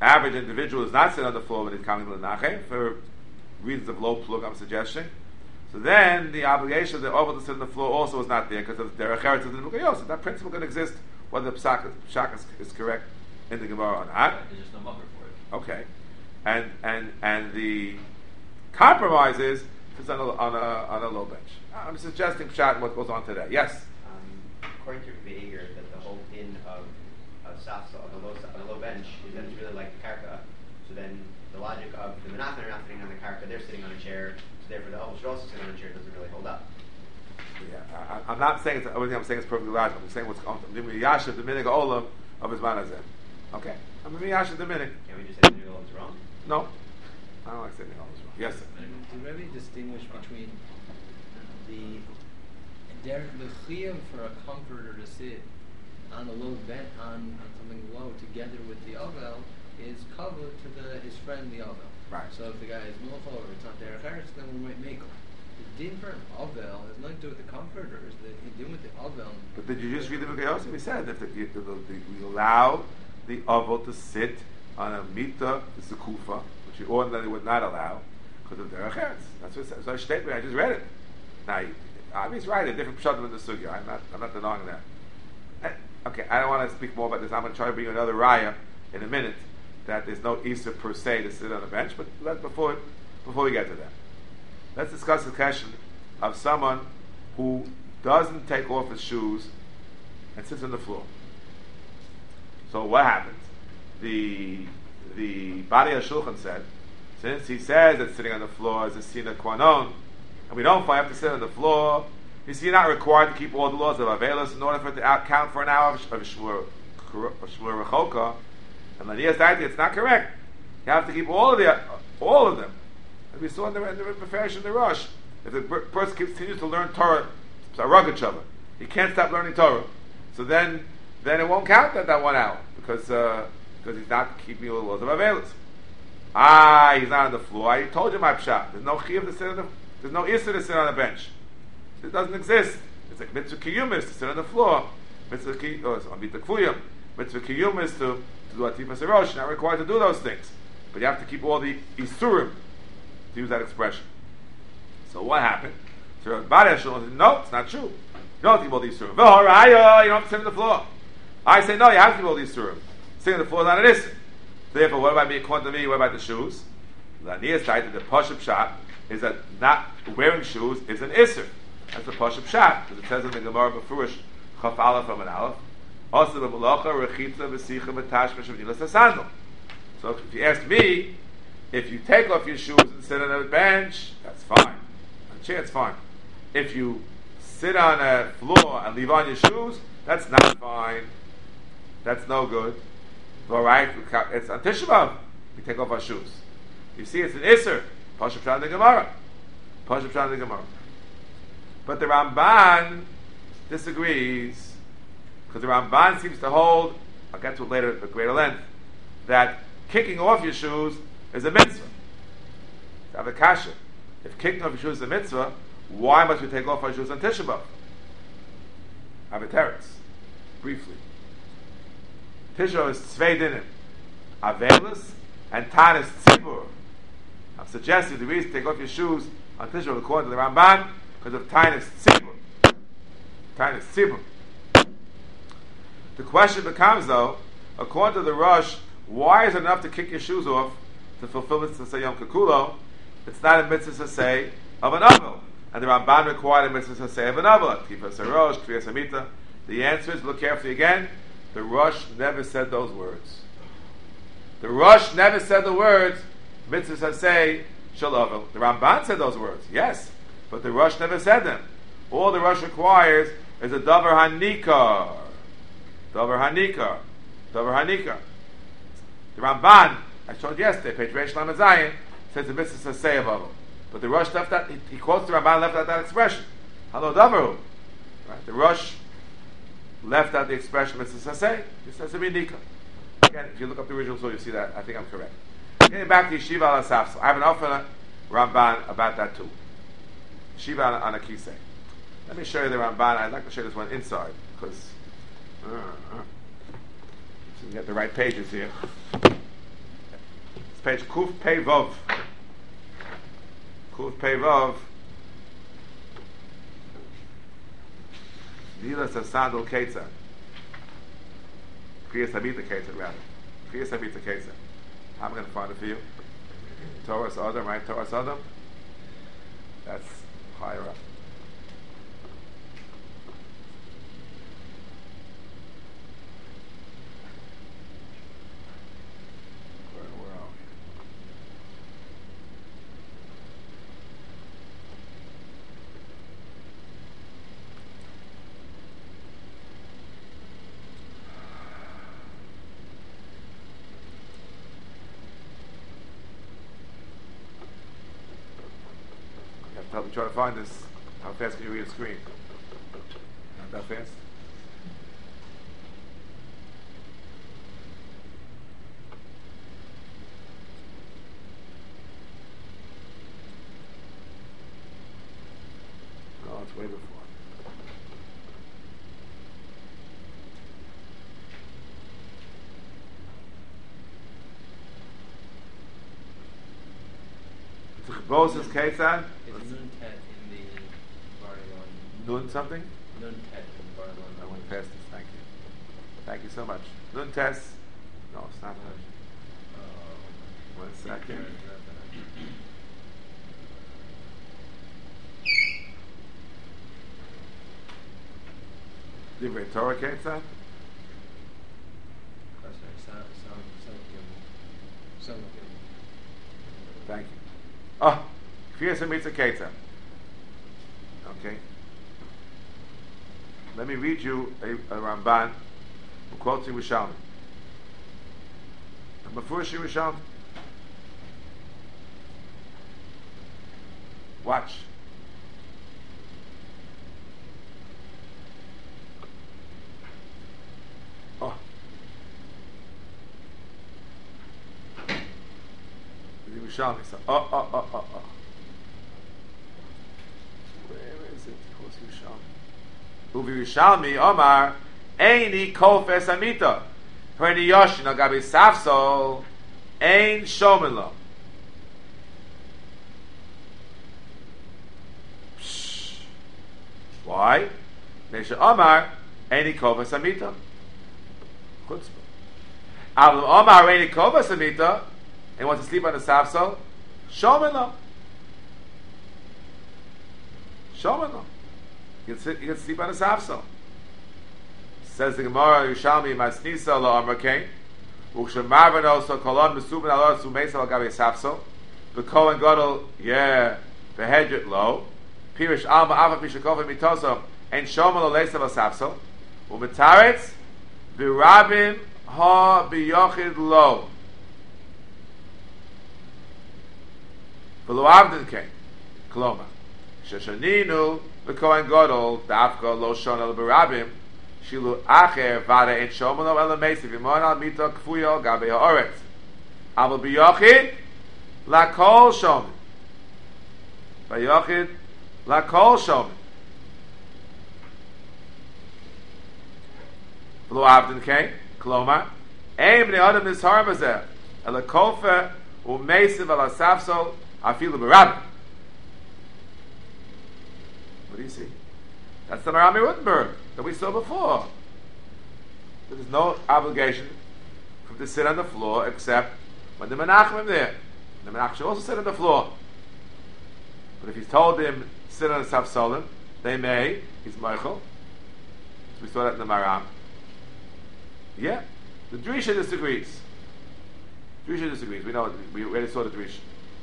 average individual is not sitting on the floor when he's coming to the Nachem, for reasons of low plug, I'm suggesting. So then the obligation of the Oval to sit on the floor also is not there because of the Derech Eretz of the Mukayos. That principle can exist whether the Psak is, is correct in the Gemara or not. Right, there's just no mucker for it. Okay. And and and the compromise is it's on a, on a, on a low bench. I'm suggesting Pshat and what goes on today. Yes? Um, according to behavior, that the whole pin of of Safsa on the low on the low bench is that it's really like the karka. So then the logic of the Menachem are not sitting on the karka, they're sitting on a chair. So therefore, the Oval should also sit on a chair. Doesn't really hold up. Yeah, I, I'm not saying it's everything I'm saying is perfectly logical. I'm saying what's on the Yashav the minig olam of his manazeh. Okay, I'm the Yashav the minig. Can we just say the minig olam is wrong? No, I don't like saying the olam is wrong. Yes, sir. Do Rebbe distinguish between the der, the chiyuv for a comforter to sit on a low vent on, on something low together with the ovel is kavod to the his friend the ovel. Right. So if the guy is milchol or it's not derech eretz, then we might make him. The din for an ovel has nothing to do with the comforters. The din with the ovel. But did you just read the Mukayos? We said that the, the, the, the, we allow the ovel to sit on a mita, the sekufa, which you ordinarily would not allow because of derech eretz. That's what it says. So I statement. I just read it. Now, obviously, right. A different pshat in the sugya. I'm not. I'm not denying that. I, okay, I don't want to speak more about this. I'm going to try to bring you another raya in a minute. That there's no Easter per se to sit on a bench, but let, before before we get to that, let's discuss the question of someone who doesn't take off his shoes and sits on the floor. So what happens? The the Bari HaShulchan said, since he says that sitting on the floor is a sina kwanon, and we don't find have to sit on the floor, you see, you're not required to keep all the laws of Avelis in order for it to out count for an hour of Shmur Rechoka. And Lanias Daiti, it's not correct. You have to keep all of the all of them. As we saw in the in the Beferish in the Rush, if the person continues to learn Torah, it's a rugged shavar. He can't stop learning Torah. So then, then it won't count that that one hour because uh, because he's not keeping all the laws of Avelis. Ah, he's not on the floor. I told you my pshat. There's no chiyuv to sit on the. There's no issur to sit on a bench. It doesn't exist. It's like mitzvah kiyumis to sit on the floor. Mitzvah kiyum, oh, it's on mitzvah kfuyim. Mitzvah kiyum is to, to do atifas erosh. You're not required to do those things, but you have to keep all the isurim, to use that expression. So what happened? So Bari HaShulchan said, no, it's not true. You don't have to keep all the isurim. V'horaya, you don't have to sit on the floor. I say, no, you have to keep all the isurim. Sitting on the floor is not an issur. Therefore, what about me? According to me, what about the shoes? Lanias Daiti, the Pashup Pshat is that not wearing shoes is an issur. That's the Pashup Pshat, because it says in the Gemara Befurish, Chaf Aleph from an Aleph. Also the Malacha, Rechitza, V'sicha, V'tashma, Shavnilas, Sandal. So if you ask me, if you take off your shoes and sit on a bench, that's fine. On a chair, it's fine. If you sit on a floor and leave on your shoes, that's not fine. That's no good. All right, it's on Tisha B'Av. We take off our shoes. You see, it's an Isser. Pashup Pshat in the Gemara. Pashup Pshat in the Gemara. But the Ramban disagrees, because the Ramban seems to hold, I'll get to it later at greater length, that kicking off your shoes is a mitzvah. Have a kasha. If kicking off your shoes is a mitzvah, why must we take off our shoes on Tisha B'Av? Have a teretz. Briefly. Tisha B'Av is tzvei dinim. Avelis and Tanis Tzibur. I'm suggesting the reason to take off your shoes on Tisha B'Av according to the Ramban because of Tanis Tzibur. Tanis Tzibur. The question becomes though, according to the Rosh, why is it enough to kick your shoes off to fulfill mitzvah Yom Kekulo? It's not a mitzvah say of an avel. And the Ramban required a mitzvah say of an avel. Tifas HaRosh, Kriyas HaMita. The answer is, look carefully again, the Rosh never said those words. The Rosh never said the words, mitzvah say, shalavel. The Ramban said those words, yes, but the Rosh never said them. All the Rosh requires is a davar hanikar. Davar hanikar. Davar hanikar. The Ramban, I showed yesterday, page Reish Lamed Zayin, says the mitzvah say of avel. But the Rosh left out, he, he quotes the Ramban, left out that expression. Hello, davaru. Right? The Rosh left out the expression mitzvah say, it says a minika. Again, if you look up the original source, you see that. I think I'm correct. Getting back to Yeshiva al Asafsal. I have an offer Ramban about that too. Yeshiva on, on a kisei. Let me show you the Ramban. I'd like to show you this one inside because uh, uh, so we get the right pages here. page Kuf Pei Vov. Kuf Pei Vov. Nila Sasandal Ketza. Kriya Sabita Ketza, rather. Kriya Sabita Ketza. How am I going to find it for you? Torah Adam, right? Torah Adam. That's higher up. Where, where are we? Help me try to find this. How fast can you read a screen? Not that fast? No, it's way before. Boses Ketzad? It's Nun Tet in the Bar-Ilan. Nun something? Nun Tet in the Bar-Ilan. I went past this, thank you. Thank you so much. Nun Tes? No, it's not that. Uh, One second. Divrei Torah Ketzad? That's right. Some, some, some of them. Some of them. Thank you. Oh, Kfiyas HaMitzvah Ketzad. Okay. Let me read you a, a Ramban who quotes Yerushalmi. And before Yerushalmi, watch. Oh. Yerushalmi. So, oh, oh, oh, oh, oh. Where is it? Who's Yerushalmi? Uvi Yerushalmi, Omar, Eini Kofes Amita. Hörni Yoshin, Agabi Safsol, Ein Shomelo. Why? Nesha Omar, Eini Kofes Amita. Chutzpah. Avlam Omar, Eini Kofes Amita, and wants to sleep on the Safsol, Shomelo. Shomelo. You can, sit, you can sleep on the Safsol. Says the Gemara, Yerushalmi, Masnisa lo Amrake, Ukshamarvan also kolon mesubin alor sumesa al gabe Safsol, Bekohen Gadol, yeah, Behedrit lo, Pirish Alma Ava Pishakofa Mitoso, and Shomelo Lesav al Safsol, Umetaretz, Virabim ha biyochid lo. V'lo avdin ke, Koloma, Sheshaninu, Bekohen Gadol, Dafka lo shon al Birabim, Shilu acher vada en shomano el meisi v'mon al mita kfuyo gabe haaretz. Aval b'yochid lakol shomin. B'yochid lakol shomin. V'lo avdin kein kloma ein b'nei adam nishar b'zeh el kofa u'meisi v'al asafsol afilu b'rabim. What do you see? That's the Marami Wittenberg that we saw before. There's no obligation for him to sit on the floor except when the Menachem are there. The Menachem should also sit on the floor. But if he's told them sit on the Safsolim, they may. He's Michael. So we saw that in the Maram. Yeah, the Drisha disagrees. Drisha disagrees. We know it. We already saw the Drisha.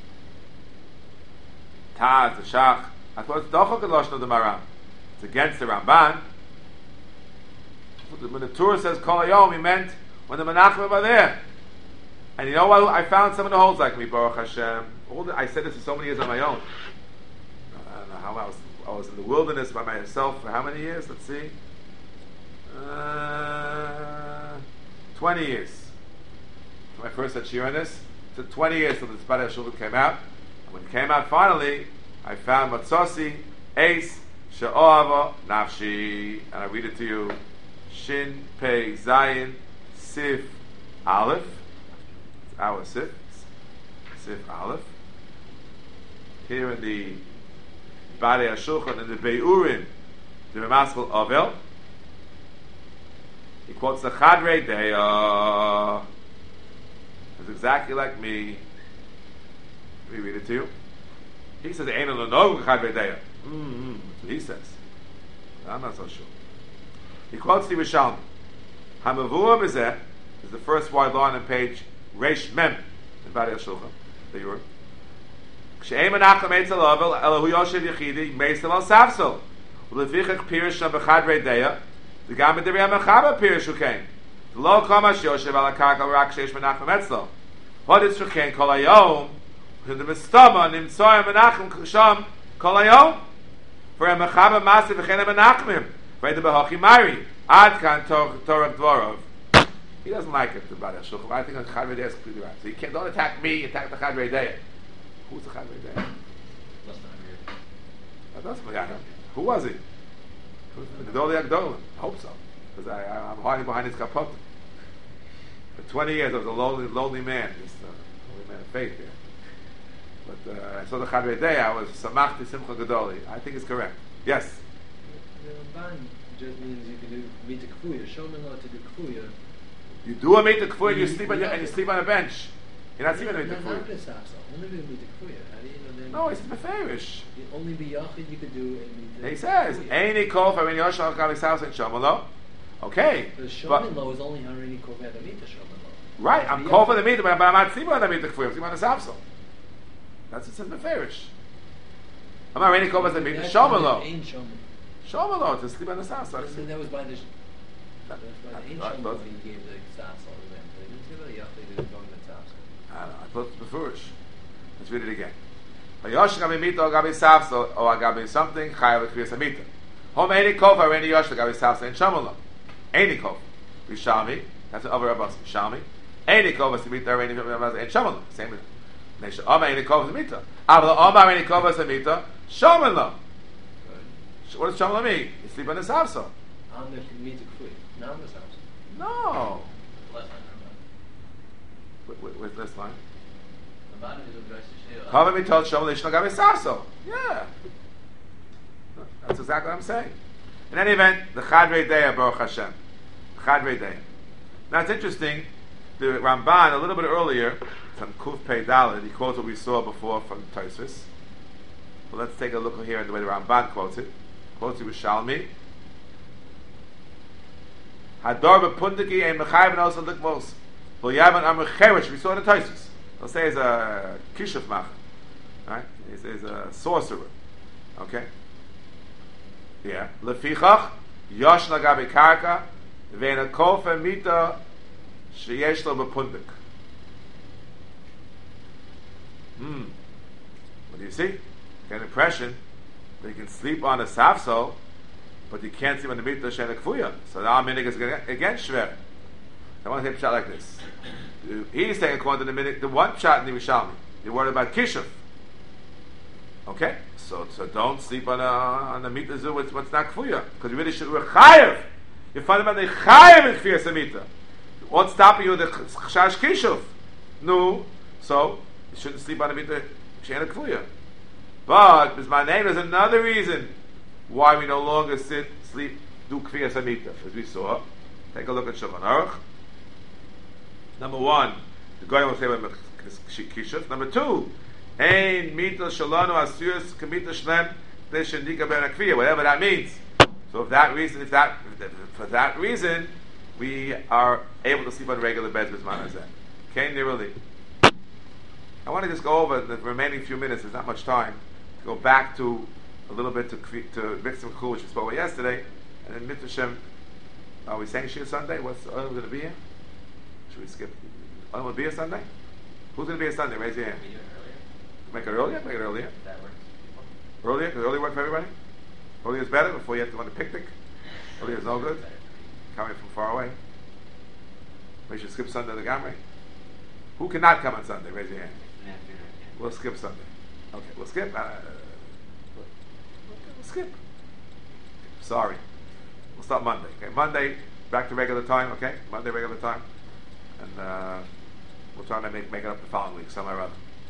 Taz, the Shach. I thought it's Dochok and Lashon of the Maram. It's against the Ramban. When the Torah says Kol Hayom, he meant when the Menachem are there. And you know what? I found someone who holds like me, Baruch Hashem. All the, I said this for so many years on my own. I don't know how I was. I was in the wilderness by myself for how many years? Let's see. Uh, twenty years. When I first had shir on this, it took twenty years till the Tzpad HaShulchan came out. And when it came out finally, I found Matzosi, Ace, She'ohava Nafshi, and I read it to you. Shin Pei Zayin Sif Aleph. It's our Sif. Sif Aleph. Here in the Badei HaShulchan, in the Bei'urim, the Ramaskal Avel, he quotes the Chadrei Deya. It's exactly like me. Let me read it to you. He says, "Ain't no no Chadrei Deya." Mm-hmm. That's what he says. I'm not so sure. He quotes the Rishalmi. Hamavua Bezeh is the first wide line on page Reish Mem in Badei HaShulchan. There you are. Kshe'em Menachem Eitzel Avel Elahu Yoshev Yechidi Meisel Al Safsel Ulefichach Pirish Shem B'Chadrei Deya the Gam B'Derei HaMechaba Pirish Who came the Lo Kamash Yoshev Al HaKarka Rak Sheish Menachem Etzel What is Shuken Kol Hayom the Mistama Nimtzoy Menachem Sham Kol Hayom for a Mechaba Masi V'Chen Menachmim for the Behochi Mari Ad Kan Torah Dvorov. He doesn't like it about Badei HaShulchan. I think the Chadrei Deya is completely right. So you can't, don't attack me, attack the Chadrei Deya. Who's the Chadrei Deya? That doesn't matter. Who was he? The Gedolei Agdolim. I hope so. Because I, I, I'm hiding behind his kapot. For twenty years I was a lonely, lonely man. He's a lonely man of faith here. But uh, I saw the Chadrei Deya. I was Samachti Simcha Gedolei. I think it's correct. Yes? The Ramban just means you can do meet the kfuya. Show me how to do kfuya. You do a meet the kfuya and you sleep on your, and you sleep on a bench. You're not sleeping on a meet the kfuya. Only be meet the kfuya. How do you know then? No, it's meferish. Only be yachid you could do a meet. He says, "Any kol for any yoshal kavis house in shomalo." Okay, the shomalo is only harini kol for the meet the shomalo. Right, I'm kol for the meet, but I'm not sleeping on the meet the kfuya. I'm sleeping on the safsel. That's what it says meferish. I'm not really kol for the meet the shomalo. Shomalo to sleep on the safsel. That was by the. That's by the ancient shomalo he gave the safsel to them. They didn't say that yachid is going to the safsel. I don't know. I thought it was meferish. Let's read it again. Yosh gabi mita or gabi safsel or gabi something chayav kriyas amita. Home any kofa or any yosh gabi safsel and shamala. Any kofa. Rishami. That's an other abbas. Shami. Any kofa samita or any and shamala. Same with Nesha. Oma any kofa samita. Avla oma any kofa samita. Shamala. What does shamala mean? You sleep on the safsel. On the mita kfui. Not on the safsel. No. Last line. Where's this line? Yeah. Cover me told Shomel Ishna Gabi Safsel. Yeah. That's exactly what I'm saying. In any event, the Chadrei Deya, Baruch Hashem. The Chadrei Deya. Now it's interesting, the Ramban, a little bit earlier, from Kuf Pei Dalet, he quotes what we saw before from Tosfos. Well, let's take a look here in the way the Ramban quotes it. Quotes it with Shalmi. Hador b'pundiki ein mechayev and also likmos. V'yavan amr cherish, we saw in the Tosfos. They'll say he's a kishuf mach, right? He's, he's a sorcerer, okay? Yeah. Lefichach yosh lagabi karka ve'ena kofa mita sheyesh lo b'pundik. Hmm. What do you see? Get an impression that you can sleep on a safsel, but you can't sleep on the mita she'ena kfuya. So now minig is again shver. I want to take a shot like this. He's saying according to the minute, the one shot in the Rishalmi. You're worried about kishuf. Okay, so so don't sleep on a on the mita zu with what's not kfuya, because you really should. We're chayev. You're fundamentally chayev in kfiyas amita. What's stopping you? The chash kishuf. No, so you shouldn't sleep on the mita she'ena kfuya. But because my name is another reason why we no longer sit, sleep, do kfiyas amita, as we saw. Take a look at Shulchan Aruch. Number one, the guy will say about kishuf. Number two, ein mita shalanu asuyas kamita shlem deshendika ben akviya. Whatever that means. So, if that reason, if that, if, for that reason, we are able to sleep on regular beds with manazeh. Okay, nearly. I want to just go over the remaining few minutes. There's not much time to go back to a little bit to to Mixim Kul, which we spoke about yesterday, and then Mitzvah. Are we saying Shir Sunday? What's the going to be here? Should we skip? Oh, will it be a Sunday? Who's going to be a Sunday? Raise your hand. Make it earlier? Make it earlier. That works. Earlier? Does earlier work for everybody? Earlier is better before you have to go on a picnic? Earlier is no good? Coming from far away? We should skip Sunday the Gamre. Who cannot come on Sunday? Raise your hand. We'll skip Sunday. Okay, we'll skip. Uh, we'll skip. Sorry. We'll start Monday. Okay, Monday, back to regular time, okay? Monday, regular time. And uh, we'll try to make, make it up the following week, somewhere or other.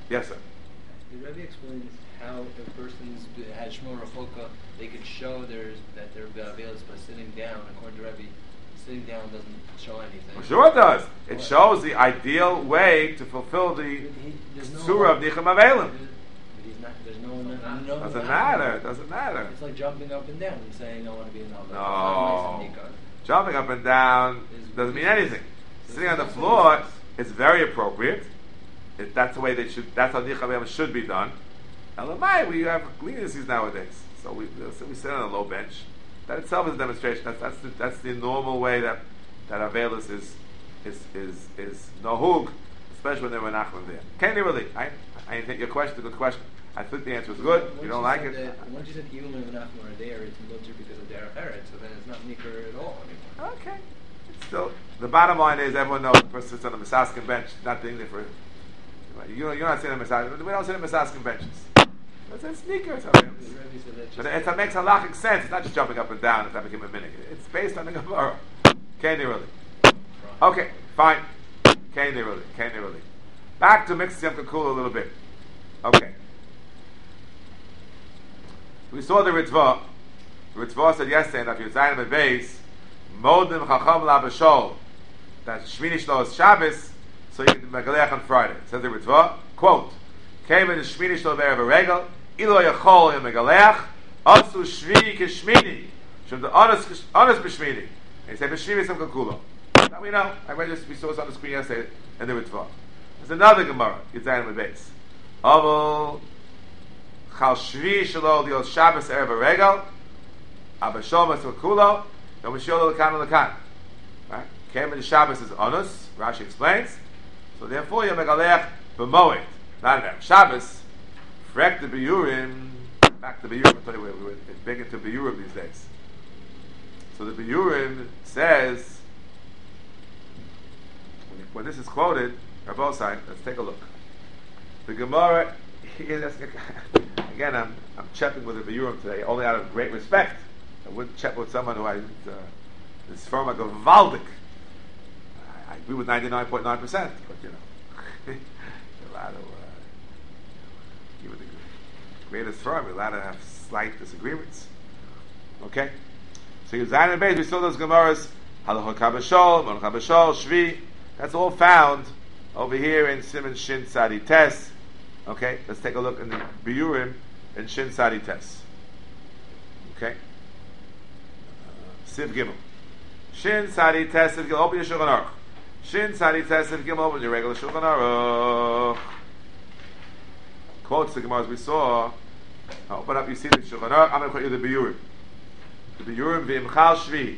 Yes, sir. The Rebbe explains how if a person's had Shmor Chulka, they could show there's that they're Ba'avelis by sitting down. According to Rebbe, sitting down doesn't show anything. Well, sure it does. It What? shows the ideal way to fulfill the He- there's no- surah of Nicham Avelim. But he's not. There's no. no, no Doesn't matter. It doesn't matter. It's like jumping up and down and saying I want to be an Alva. No. Jumping up and down doesn't mean anything. Sitting on the floor is very appropriate. If that's the way they should. That's how Nicham Avelim should be done. Elamai, we have leniencies nowadays, so we so we sit on a low bench. That itself is a demonstration. That's that's the, that's the normal way that that Avelis is is is is nohug, especially when they're menachlim there. Can't they really? I I didn't think your question is a good question. I think the answer was good. Once You don't like said it? That, once you said even when Menachem are there, it's mutter because of their Eretz, so then it's not Nikar at all anymore. Okay. It's still, the bottom line is everyone knows the person sits on the Misaskin bench, not doing it for. You know, you're not sitting on the Misaskin. We don't sit on Misaskin benches. It's a sneaker. It's a, The Rebbe said that's but just it, it makes halachic sense. It's not just jumping up and down. It's not becoming a minute. It's based on the Gemara. Can't really? Okay, fine. Can't really? Can't really? Back to mixing Yom Kippur a little bit. Okay. We saw the Ritva. The Ritva said yesterday that if you're signing a base, Modim Chacham La B'Shol, that Shmini Shlo is Shabbos, so you can do Megaleach on Friday. It says the Ritva, quote, came in the Shmini Shlo Be'er V'Regel, Ilo Yachol in Megaleach, Asu Shvi Kishmini, Shem the Honest B'Shmini. And he said, B'Shmini Sem Kakulo. Now we know, I read this, we saw this on the screen yesterday in the Ritva. There's another Gemara, Yitzayin on the base. Avol, Chal Shvi Shalo Liot Shabbos Erev V'Regel, Abba Shom Sem Kakulo, Yom Sholo L'kan L'kan. Right? Came in the Shabbos is Onus, Rashi explains. So therefore, you Megaleach b'moed, not in Shabbos. Frek the Biyurim, back to Biyurim. I'll tell you, we're, we're it's big into Biyurim these days. So the Biyurim says, when, when this is quoted, Rabbi side, let's take a look. The Gemara, again, I'm I'm checking with the Biyurim today, only out of great respect. I wouldn't check with someone who I uh, is firm like a Valdik. I agree with ninety-nine point nine percent, but you know, a lot of, uh, even the greatest firm, we're allowed to have slight disagreements. Okay? So you Zayin and Beis, we saw those Gemaras, Halachot Kabashol, Mon Kabashol, Shvi, that's all found over here in Siman Shin Sadi Tes. Okay? Let's take a look in the Biyurim in Shin Sadi Tes. Okay? Siv Gimel. Shin Sadi Tes, Siv Gimel, open your Shulchan Aruch. Shin Sadi Tes, Siv Gimel, open your regular Shulchan Aruch. Quotes the Gemara as we saw. Open up, you see the Shulchan Aruch. I'm going to quote you the Biyurim. The Biyurim v'imchal Shvi.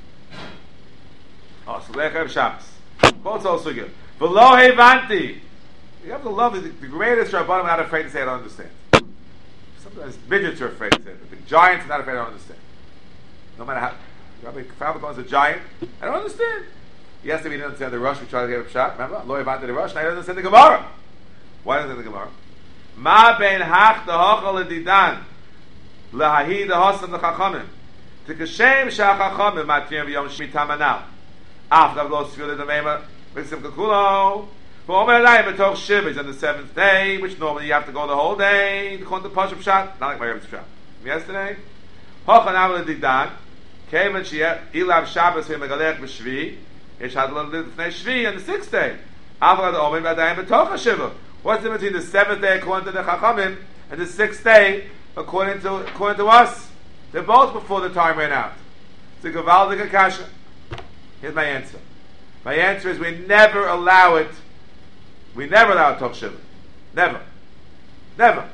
Oh, so Lechav Shabbos. Quotes also good. V'lo hevanti. You have to love the, the greatest Rabbanim are not afraid to say I don't understand. Sometimes midgets are afraid to say it, but the giants are not afraid I don't understand. No matter how. Rabbi Falcon is a giant. I don't understand. Yesterday we didn't understand the Rush. We tried to get a shot. Remember? Lo Evanti the Rush. Now he doesn't understand the Gemara. Why doesn't he understand the Gemara? Ma ben hach dehochel edidan lehahi dehosam dechachamim tikashem shachachamim matrim v'yom shmita manal after lo sfil the mema v'sim kakulo v'omer alayim b'toch shivas on the seventh day, which normally you have to go the whole day to come to Pashup Shat, not like my Rebbe's Shat. Yesterday, hochan amal edidan came and she ilav Shabbos v'megalech b'shvi. Ish had a little bit shvi on the sixth day. After the omer alayim b'toch shiva. What's the difference between the seventh day according to the Chachamim and the sixth day according to according to us? They're both before the time ran out. It's a Gavaldik Akasha. Here's my answer. My answer is we never allow it. We never allow Toch Shiva. Never. Never.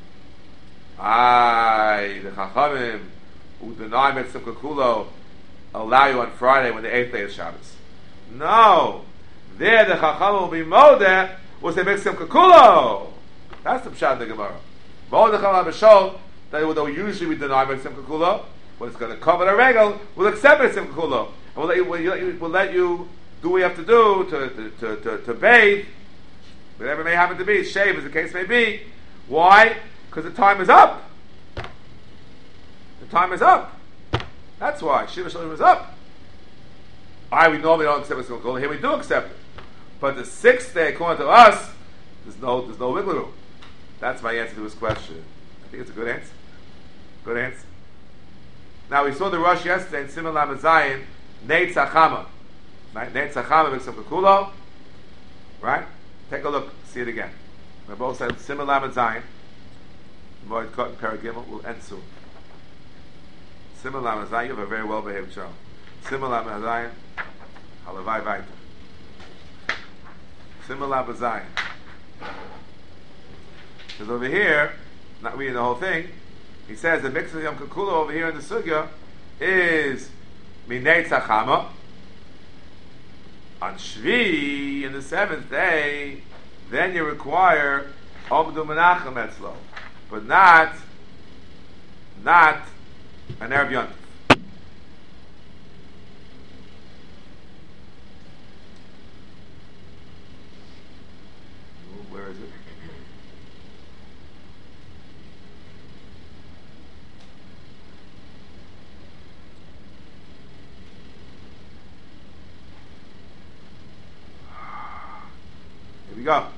Aye, the Chachamim who deny Mitzvah Kulo allow you on Friday when the eighth day is Shabbos. No. There the Chachamim will be Modeh was they make some kakulo. That's the pshat in the Gemara. Mordechai B'Shol, that although usually we deny make some kakulo, when it's going to cover the regal, we'll accept make some kakulo, and we'll let you, we'll, we'll let you do what you have to do to to to, to, to bathe, whatever it may happen to be, shave as the case may be. Why? Because the time is up. The time is up. That's why Shiva Shalom is up. I we normally don't accept make some kakulo. Here we do accept it. But the sixth day, according to us, There's no, there's no wiggle room. That's my answer to his question. I think it's a good answer. Good answer. Now we saw the rush yesterday in Simon Lamed Zayin, Neit Tzachama. Right? Neit Tzachama B'Ksam Kakulo. Right? Take a look. See it again. We both said Simon Lamed Zayin. Moed Kot and Paragimel will end soon. Simon Lamed Zayin. You have a very well behaved child. Simon Lamed Zayin. Halavai Vaita. Simon Lamed Zayin. Because over here, not reading the whole thing, he says the mix of Yom Kikula over here in the Sugya is Minei Tzachama. On Shvi, in the seventh day, then you require Omdu Menachem Etzlo, but not, not an Erev Yontif. Where is it? Here we go.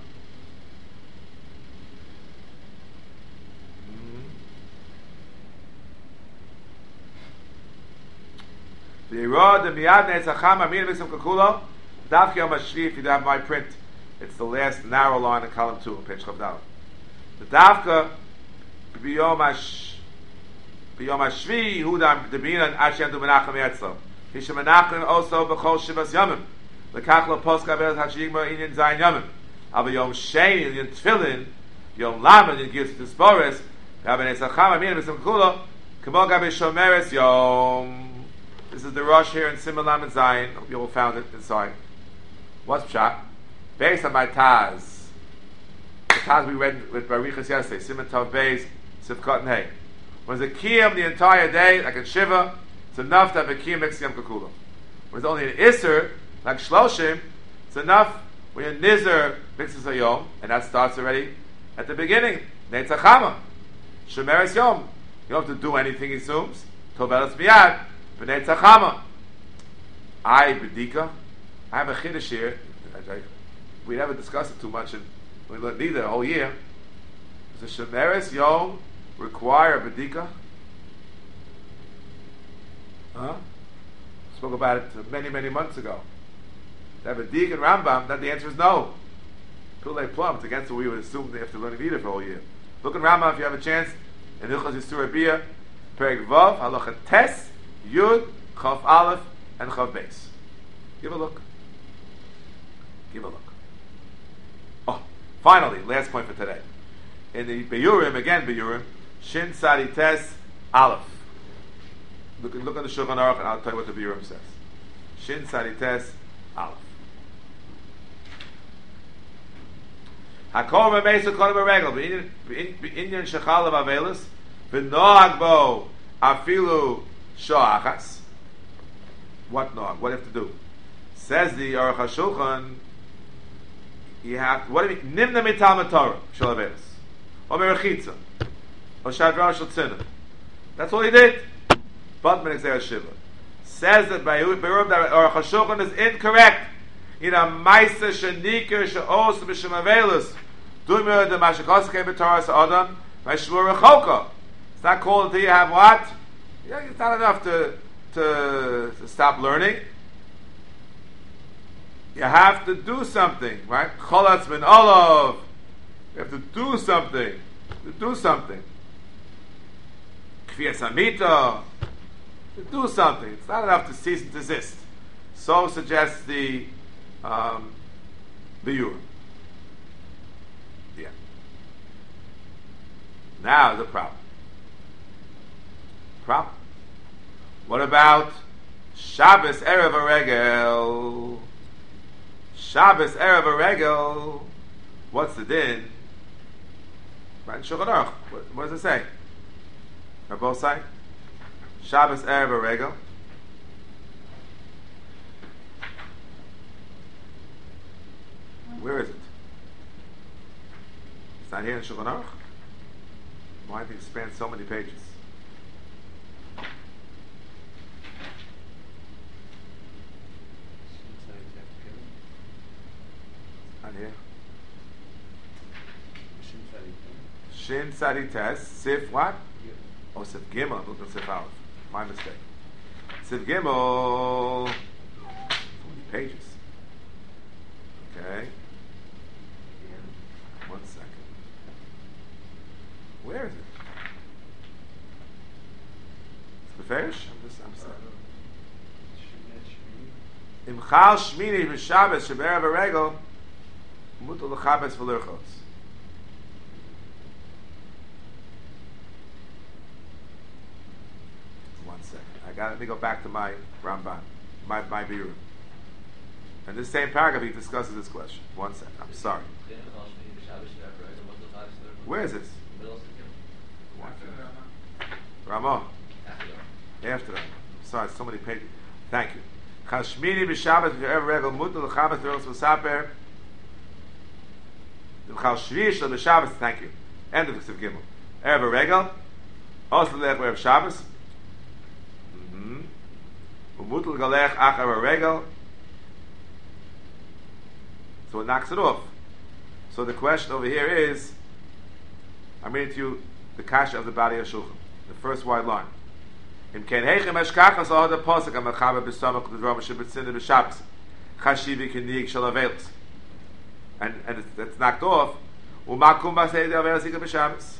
The Yerod, the Miyad Netzacham, Amin Mitzvah Kakulo, Daf Yom HaShvi, if you don't have my print, it's the last narrow line in column two, page Chavdal. The Dafka, B'yom HaShvi, B'yom HaShvi, Hudam, Debinan, Ashem Du Menachem Yetzlo. Hishem Menachem also B'chol Shivas Yomim. L'kach Lo Poska Be'ez HaShigma Inyan Zayin Yomim. Aber Yom Sheni, Inyan Tfilin, Yom Lamed, in Gilz Tispores, Rabbi Netzacham, Amin Mitzvah Kakulo, K'mo Gabi Shomeres Yom. This is the rush here in Simon Lamed Zayin. You will found it inside. What's Pshat? Based on my Taz. The Taz we read with Barichas yesterday. Simon Tov Beis, Sivkot and Hay. When there's a Kiyam the entire day, like in Shiva, it's enough to have a Kiyam mixed Yom Kikula. When there's only an Isser, like Shloshim, it's enough when a Nizr mixes a Yom, and that starts already at the beginning. Neitzachama. Shemeres Yom. You don't have to do anything, he assumes. Tovelas Miyad. B'nei Tzachama. I, B'dika, I have a chiddush here. We never discuss it too much, and we learned neither the whole year. Does the Shemeres Yom require a B'dika? Huh? Spoke about it many, many months ago. To have a B'dika and Rambam, then the answer is no. Pulei Plum, it's against what we would assume after learning neither for a whole year. Look in Rambam if you have a chance, in Hilchos Yisur Biyah, Perek Vav, Halacha Tes, Yud, Chav Aleph, and Chav Beis. Give a look. Give a look. Oh, finally, last point for today. In the Beyurim, again Beyurim, Shin Sadi Tes Aleph. Look, look at the Shulchan Aruch, and I'll tell you what the Beyurim says. Shin Sadi Tes Aleph. Hakol Memesu Kolim Beregel, B'inyan Shechal of Avelis, V'noag Bo Afilu Shoachas. What noag? What do you have to do? Says the Aruch HaShulchan, you have, what do you mean? Nimna mital Torah, Shal Avelis. Or Merechitza. Or Shadra Shal Tzina. That's all he did. But Menexer Shiva. Says that by Berum that Aruch HaShulchan is incorrect. In a Maisa Shanikar Sha'os B'Shem Avelis. Dumir de Mashikoske B'Torah Sa'adam. By Shmur Rechoka. It's not called until you have what? Yeah, it's not enough to, to to stop learning. You have to do something, right? Cholatz min olav. You have to do something. To do something. Kfiyas amita. To do something. It's not enough to cease and desist. So suggests the um, the Yur. Yeah. Now the problem. Problem. What about Shabbos Erev Regel? Shabbos Erev Regel. What's the din? Right in Shulchan Aruch. What, what does it say? On both sides. Shabbos Erev Regel. Where is it? It's not here in Shulchan Aruch. Why did it span so many pages? Not here. Shin Tzadi Tes, Sif what? Oh, Sif Gimel, I'm looking at Sif Aleph. My mistake. Sif Gimel, so many pages. Okay. One second. Where is it? It's the Ferish? I'm just, I'm sorry. Imchal Shmini B'Shabbos Shebe'erev HaRegel Mutal L'Chabes V'Lirchos. One second. I got. Let me go back to my Ramban, my my Biur. And this same paragraph he discusses this question. One second. I'm sorry. Where is this? Ramah. After that. Sorry, so many pages. Thank you. Chashmini b'Shabbos v'erev regel mutal l'chabes v'eros v'saper. L'chal shvish l'b'Shabbos. Thank you. End of the Ksiv Gimel. Erev regel. Also l'ech v'erev Shabbos. Umutal galech achar regel. So it knocks it off. So the question over here is, I'm reading to you the kasha of the Bali Shulchan, the first wide line. Im ken heichem eshkachas all the posuk amachaber b'samach l'drom shebetzin b'Shabbos chashivi k'nig shel avelos, and and it's, it's knocked off. Umakum b'asei the avelos ikah b'Shabbos.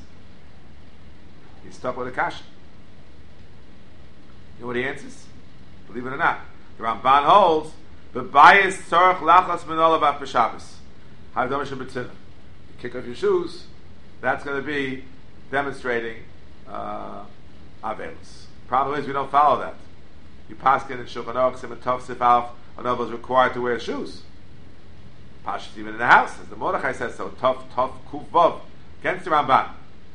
He's stuck with the kasha. You know what he answers? Believe it or not, the Ramban holds the bias tzorach lachas minolav b'Shabbos. Havdom shebetzin. You kick off your shoes. That's going to be demonstrating uh, avelos. Problem is we don't follow that. You paskin in Shulchan Aruch Siman Tov Sif Aleph, an is required to wear shoes. Pashas even in the house, as the Mordechai says so. Tov Tov Kuf Vav against the Ramban.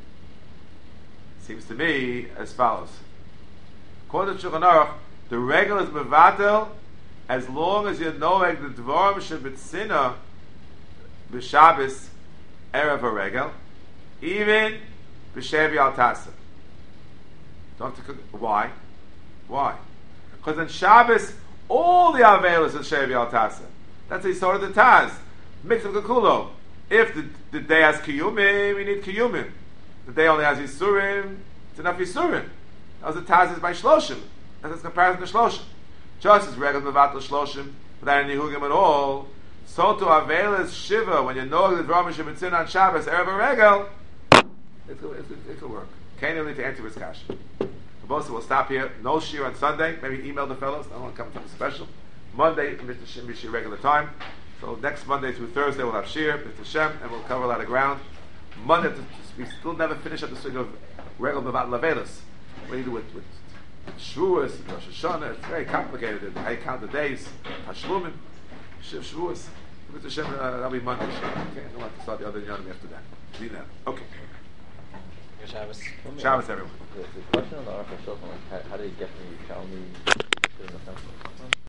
Seems to me as follows. According to Shulchan Aruch, the regel is mevatel as long as you know like the dvarim shebetzina b'Shabbos erev haregel, even b'shevi al tasa. Don't have to cook. Why? Why? Because on Shabbos, all the Avelis is Shevi al Tasa. That's a sort of the Taz. Mix of Kakulo. If the, the day has Kiyumim, we need Kiyumim. The day only has Yisurim, it's enough Yisurim. As the Taz is by Shloshim. That's its comparison to Shloshim. Just as Regel Mevatel Shloshim, without any Hugim at all, so to Avelis Shiva, when you know the Dvarim Shebetzin on Shabbos, Erev Regel, it will it, work. Can't even need to answer his question. Bosa will stop here. No shir on Sunday. Maybe email the fellows. I don't want to come to the special. Monday, Mister Shem, be shir regular time. So next Monday through Thursday we'll have shir, Mister Shem, and we'll cover a lot of ground. Monday, we still never finish up the swing of regular Mevat Lavelis. What do you do with, with Shavuos, Rosh Hashanah? It's very complicated. How you count the days? Hashlumim, Shiv Shavuos. Mister Shem, uh, that'll be Monday. Okay, I don't want to start the other Yonim after that. See that? Okay. Shabbos. Shabbos, everyone. The, the question on the Aruch HaShulchan, like, how, how do you get from Yerushalmi to the